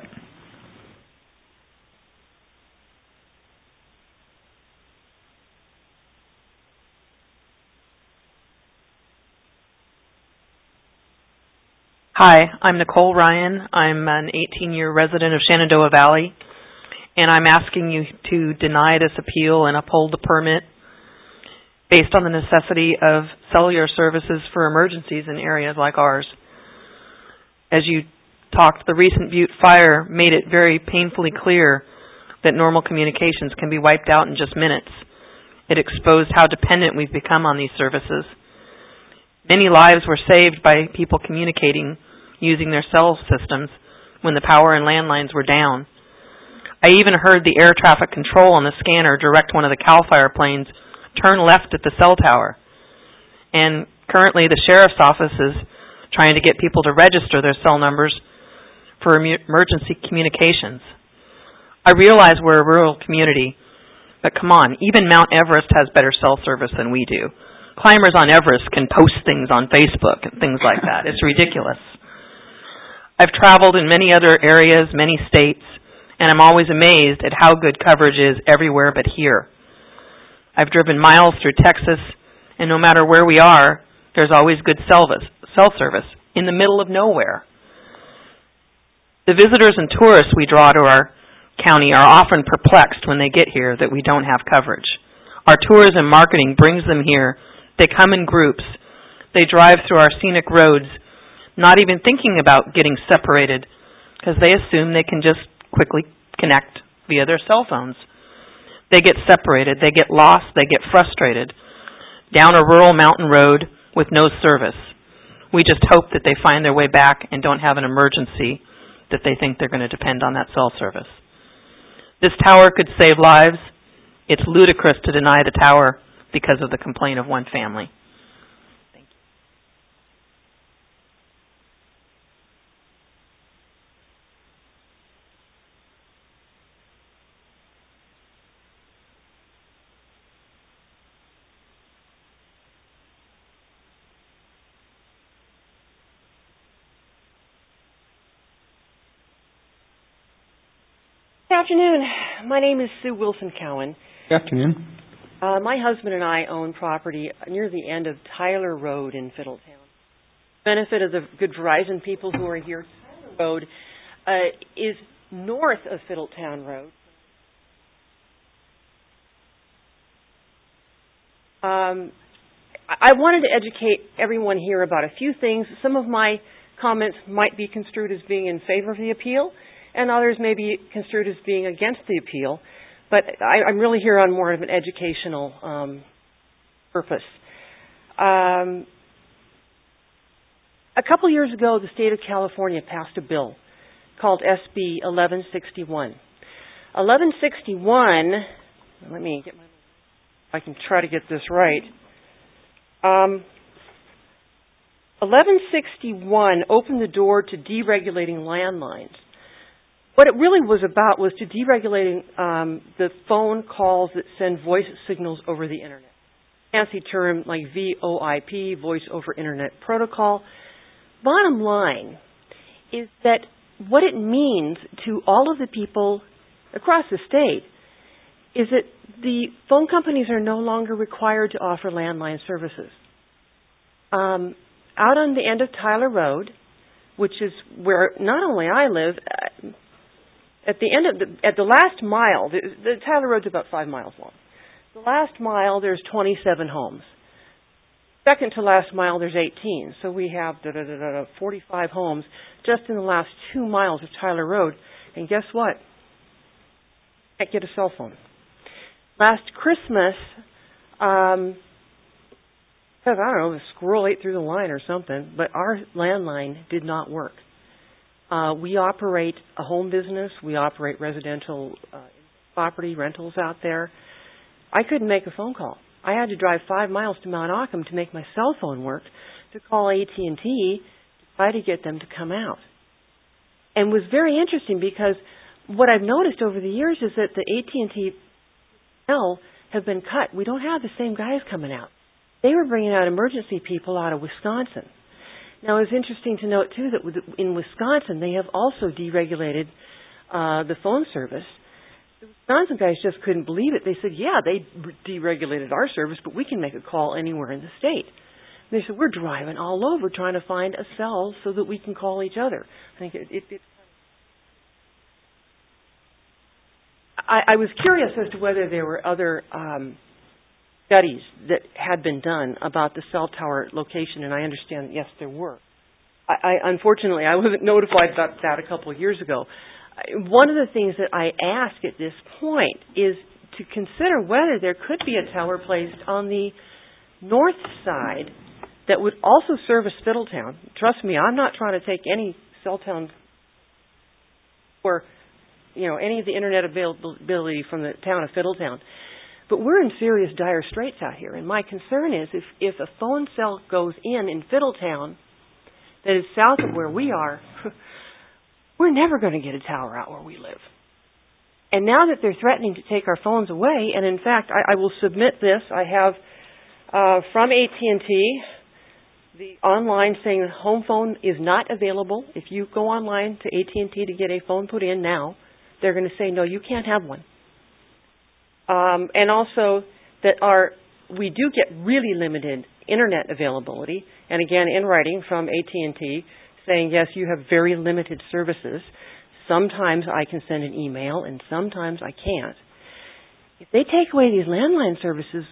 Hi, I'm Nicole Ryan. I'm an 18-year resident of Shenandoah Valley, and I'm asking you to deny this appeal and uphold the permit based on the necessity of cellular services for emergencies in areas like ours. As you talked, the recent Butte fire made it very painfully clear that normal communications can be wiped out in just minutes. It exposed how dependent we've become on these services. Many lives were saved by people communicating using their cell systems when the power and landlines were down. I even heard the air traffic control on the scanner direct one of the CAL FIRE planes turn left at the cell tower. And currently the sheriff's office is trying to get people to register their cell numbers for emergency communications. I realize we're a rural community, but come on, even Mount Everest has better cell service than we do. Climbers on Everest can post things on Facebook and things like that. It's ridiculous. I've traveled in many other areas, many states, and I'm always amazed at how good coverage is everywhere but here. I've driven miles through Texas, and no matter where we are, there's always good cell service in the middle of nowhere. The visitors and tourists we draw to our county are often perplexed when they get here that we don't have coverage. Our tourism marketing brings them here. They come in groups. They drive through our scenic roads, not even thinking about getting separated because they assume they can just quickly connect via their cell phones. They get separated, they get lost, they get frustrated down a rural mountain road with no service. We just hope that they find their way back and don't have an emergency that they think they're going to depend on that cell service. This tower could save lives. It's ludicrous to deny the tower because of the complaint of one family. Good afternoon. My name is Sue Wilson Cowan. Good afternoon. My husband and I own property near the end of Tyler Road in Fiddletown. Benefit of the good Verizon people who are here, Tyler Road is north of Fiddletown Road. I wanted to educate everyone here about a few things. Some of my comments might be construed as being in favor of the appeal, and others may be construed as being against the appeal. But I'm really here on more of an educational purpose. A couple years ago, the state of California passed a bill called SB 1161. 1161, let me get my, if I can try to get this right. 1161 opened the door to deregulating landlines. What it really was about was to deregulating the phone calls that send voice signals over the Internet. Fancy term like VoIP, Voice over Internet Protocol. Bottom line is that what it means to all of the people across the state is that the phone companies are no longer required to offer landline services. Out on the end of Tyler Road, which is where not only I live, at the last mile, the Tyler Road's about 5 miles long. The last mile, there's 27 homes. Second to last mile, there's 18. So we have 45 homes just in the last 2 miles of Tyler Road. And guess what? Can't get a cell phone. Last Christmas, because I don't know, the squirrel ate through the line or something, but our landline did not work. We operate a home business. We operate residential property rentals out there. I couldn't make a phone call. I had to drive 5 miles to Mount Auckham to make my cell phone work to call AT&T to try to get them to come out. And it was very interesting because what I've noticed over the years is that the AT&T have been cut. We don't have the same guys coming out. They were bringing out emergency people out of Wisconsin. Now, it's interesting to note, too, that in Wisconsin, they have also deregulated the phone service. The Wisconsin guys just couldn't believe it. They said, yeah, they deregulated our service, but we can make a call anywhere in the state. And they said, we're driving all over trying to find a cell so that we can call each other. I think I was curious as to whether there were other studies that had been done about the cell tower location, and I understand that, yes, there were. Unfortunately, I wasn't notified about that a couple of years ago. One of the things that I ask at this point is to consider whether there could be a tower placed on the north side that would also service Fiddletown. Trust me, I'm not trying to take any cell town or, any of the internet availability from the town of Fiddletown. But we're in serious dire straits out here, and my concern is if a phone cell goes in Fiddletown that is south of where we are, we're never going to get a tower out where we live. And now that they're threatening to take our phones away, and in fact, I will submit this. I have from AT&T the online saying home phone is not available. If you go online to AT&T to get a phone put in now, they're going to say, no, you can't have one. And also that we do get really limited internet availability, and again in writing from AT&T saying, yes, you have very limited services. Sometimes I can send an email and sometimes I can't. If they take away these landline services,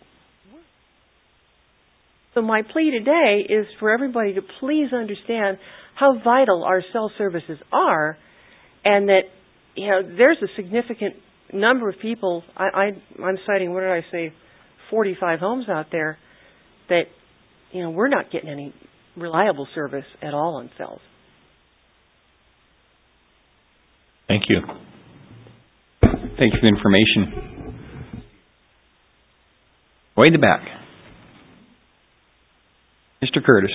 so my plea today is for everybody to please understand how vital our cell services are, and that there's a significant number of people. I'm citing, 45 homes out there that we're not getting any reliable service at all on cells. Thank you. Thank you for the information. Way in the back. Mr. Curtis.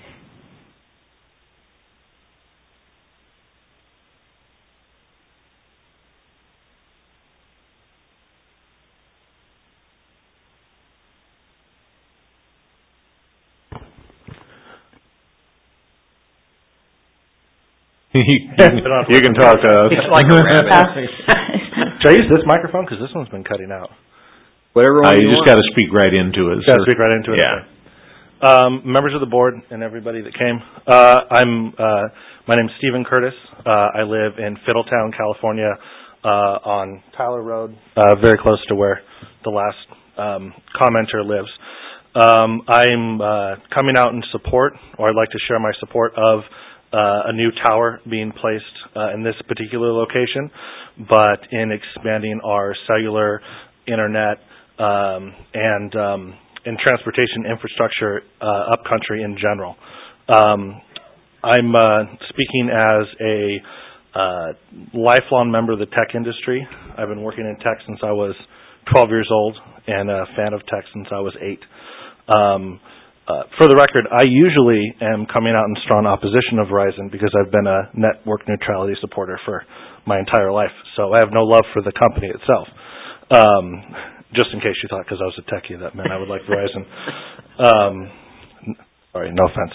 You can talk to us. It's like a rabbit. Should I use this microphone? Because this one's been cutting out. Whatever one you just got to speak right into it. Got to speak right into it. Yeah. Okay. Members of the board and everybody that came. My name's Stephen Curtis. I live in Fiddletown, California, on Tyler Road, very close to where the last commenter lives. I'm coming out in support, or I'd like to share my support of a new tower being placed in this particular location, but in expanding our cellular, internet, and transportation infrastructure upcountry in general. I'm speaking as a lifelong member of the tech industry. I've been working in tech since I was 12 years old and a fan of tech since I was 8. For the record, I usually am coming out in strong opposition of Verizon because I've been a network neutrality supporter for my entire life. So I have no love for the company itself. Just in case you thought because I was a techie that meant I would like Verizon. Sorry, no offense.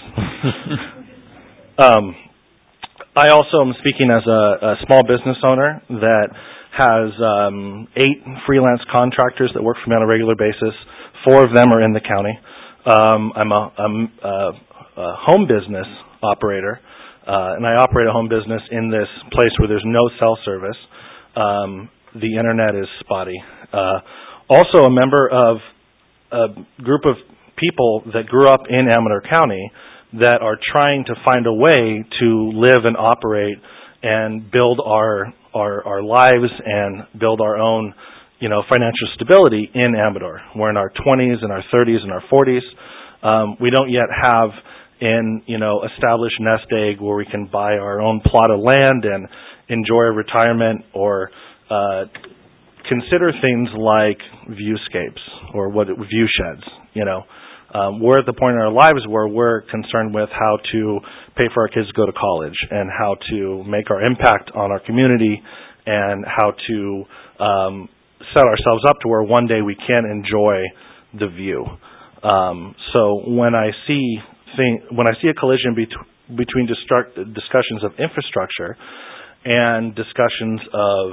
I also am speaking as a small business owner that has 8 freelance contractors that work for me on a regular basis. 4 of them are in the county. I'm a home business operator, and I operate a home business in this place where there's no cell service. The internet is spotty. Also a member of a group of people that grew up in Amador County that are trying to find a way to live and operate and build our lives and build our own financial stability in Amador. We're in our 20s and our 30s and our 40s. We don't yet have an established nest egg where we can buy our own plot of land and enjoy retirement or consider things like viewscapes or view sheds. We're at the point in our lives where we're concerned with how to pay for our kids to go to college and how to make our impact on our community and how to set ourselves up to where one day we can enjoy the view. So when I see a collision between discussions of infrastructure and discussions of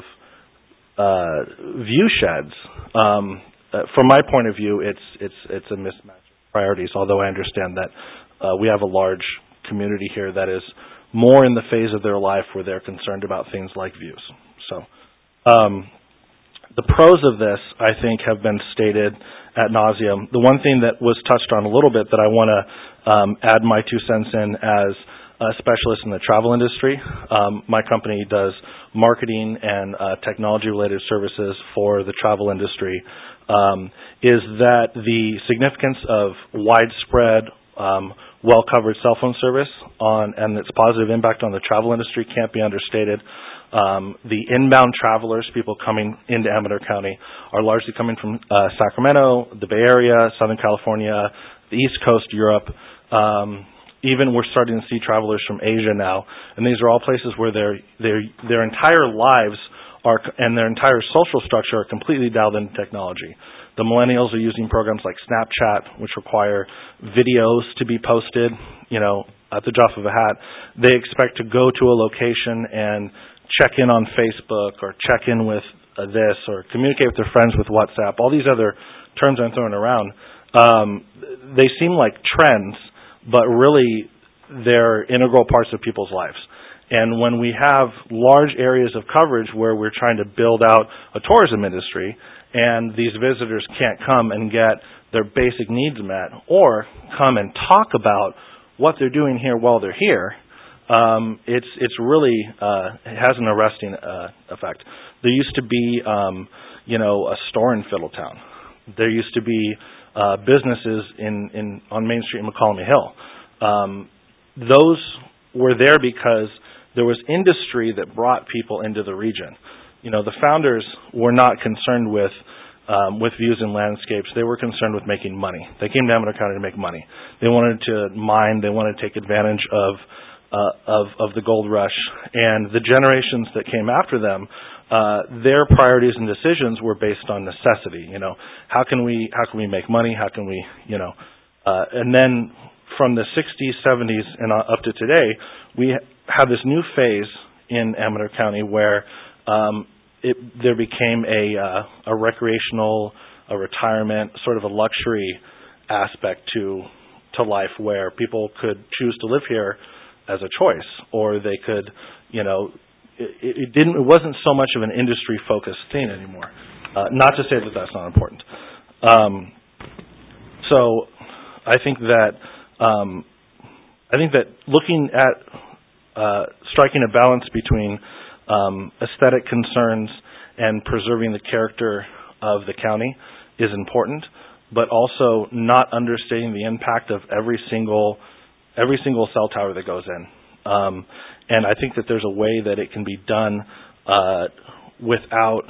view sheds, from my point of view, it's a mismatch of priorities. Although I understand that we have a large community here that is more in the phase of their life where they're concerned about things like views. So. The pros of this, I think, have been stated ad nauseum. The one thing that was touched on a little bit that I want to add my 2 cents in as a specialist in the travel industry, my company does marketing and technology-related services for the travel industry, is that the significance of widespread well-covered cell phone service and its positive impact on the travel industry can't be understated. The inbound travelers, people coming into Amador County, are largely coming from Sacramento, the Bay Area, Southern California, the East Coast, Europe. Even we're starting to see travelers from Asia now, and these are all places where their entire lives and their entire social structure are completely dialed into technology. The millennials are using programs like Snapchat, which require videos to be posted, at the drop of a hat. They expect to go to a location and check in on Facebook or check in with this or communicate with their friends with WhatsApp. All these other terms I'm throwing around, they seem like trends, but really they're integral parts of people's lives. And when we have large areas of coverage where we're trying to build out a tourism industry and these visitors can't come and get their basic needs met or come and talk about what they're doing here while they're here, it's really it has an arresting effect. There used to be a store in Fiddletown. There used to be businesses on Main Street in McCallamy Hill. Those were there because there was industry that brought people into the region. The founders were not concerned with views and landscapes. They were concerned with making money. They came to Amador County to make money. They wanted to mine. They wanted to take advantage of the gold rush. And the generations that came after them, their priorities and decisions were based on necessity. How can we make money? How can we, and then from the 60s, 70s, and up to today, we have this new phase in Amador County where there became a recreational, a retirement, sort of a luxury aspect to life where people could choose to live here as a choice, or they could, it wasn't so much of an industry-focused thing anymore. Not to say that that's not important. So I think that looking at striking a balance between aesthetic concerns and preserving the character of the county is important, but also not understating the impact of every single cell tower that goes in. And I think that there's a way that it can be done without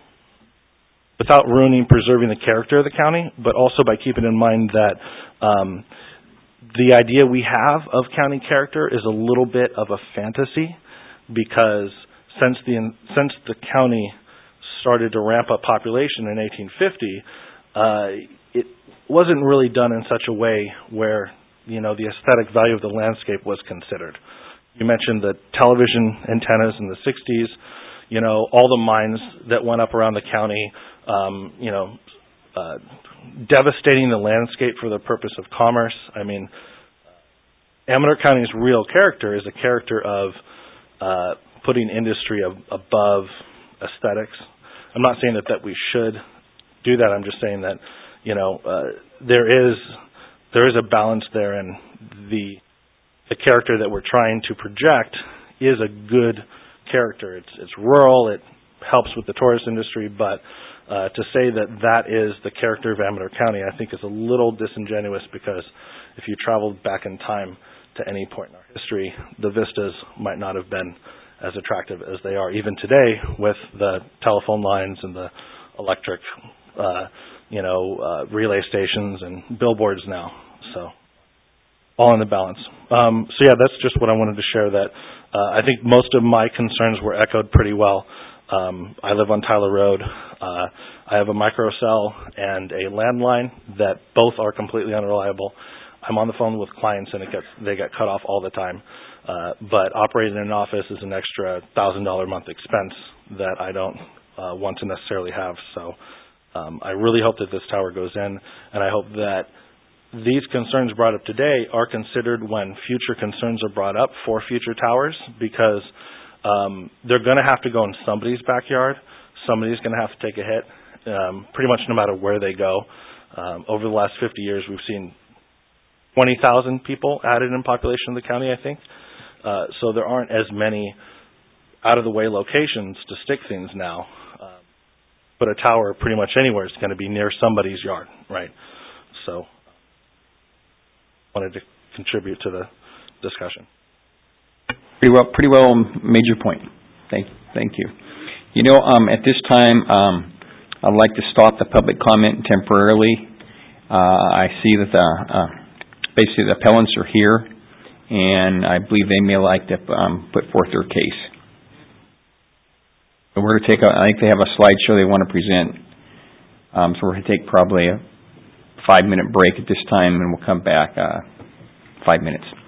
preserving the character of the county, but also by keeping in mind that the idea we have of county character is a little bit of a fantasy, because since the county started to ramp up population in 1850, it wasn't really done in such a way where the aesthetic value of the landscape was considered. You mentioned the television antennas in the 60s, all the mines that went up around the county, devastating the landscape for the purpose of commerce. I mean, Amador County's real character is a character of putting industry above aesthetics. I'm not saying that we should do that. I'm just saying that there is a balance there, and the character that we're trying to project is a good character. It's rural. It helps with the tourist industry, but to say that is the character of Amador County, I think is a little disingenuous, because if you traveled back in time to any point in our history, the vistas might not have been as attractive as they are even today with the telephone lines and the electric, relay stations and billboards now. So, all in the balance. That's just what I wanted to share. That I think most of my concerns were echoed pretty well. I live on Tyler Road. I have a microcell and a landline that both are completely unreliable. I'm on the phone with clients and they get cut off all the time. But operating in an office is an extra $1,000 a month expense that I don't want to necessarily have. So I really hope that this tower goes in, and I hope that these concerns brought up today are considered when future concerns are brought up for future towers, because they're going to have to go in somebody's backyard. Somebody's going to have to take a hit, pretty much no matter where they go. Over the last 50 years, we've seen 20,000 people added in population in the county, I think. So there aren't as many out-of-the-way locations to stick things now. But a tower pretty much anywhere is going to be near somebody's yard, right? So wanted to contribute to the discussion. Pretty well made your point. Thank you. You know, at this time, I'd like to stop the public comment temporarily. I see that basically the appellants are here, and I believe they may like to put forth their case. So we're going to I think they have a slideshow they want to present. So we're going to take probably a 5-minute break at this time, and we'll come back 5 minutes.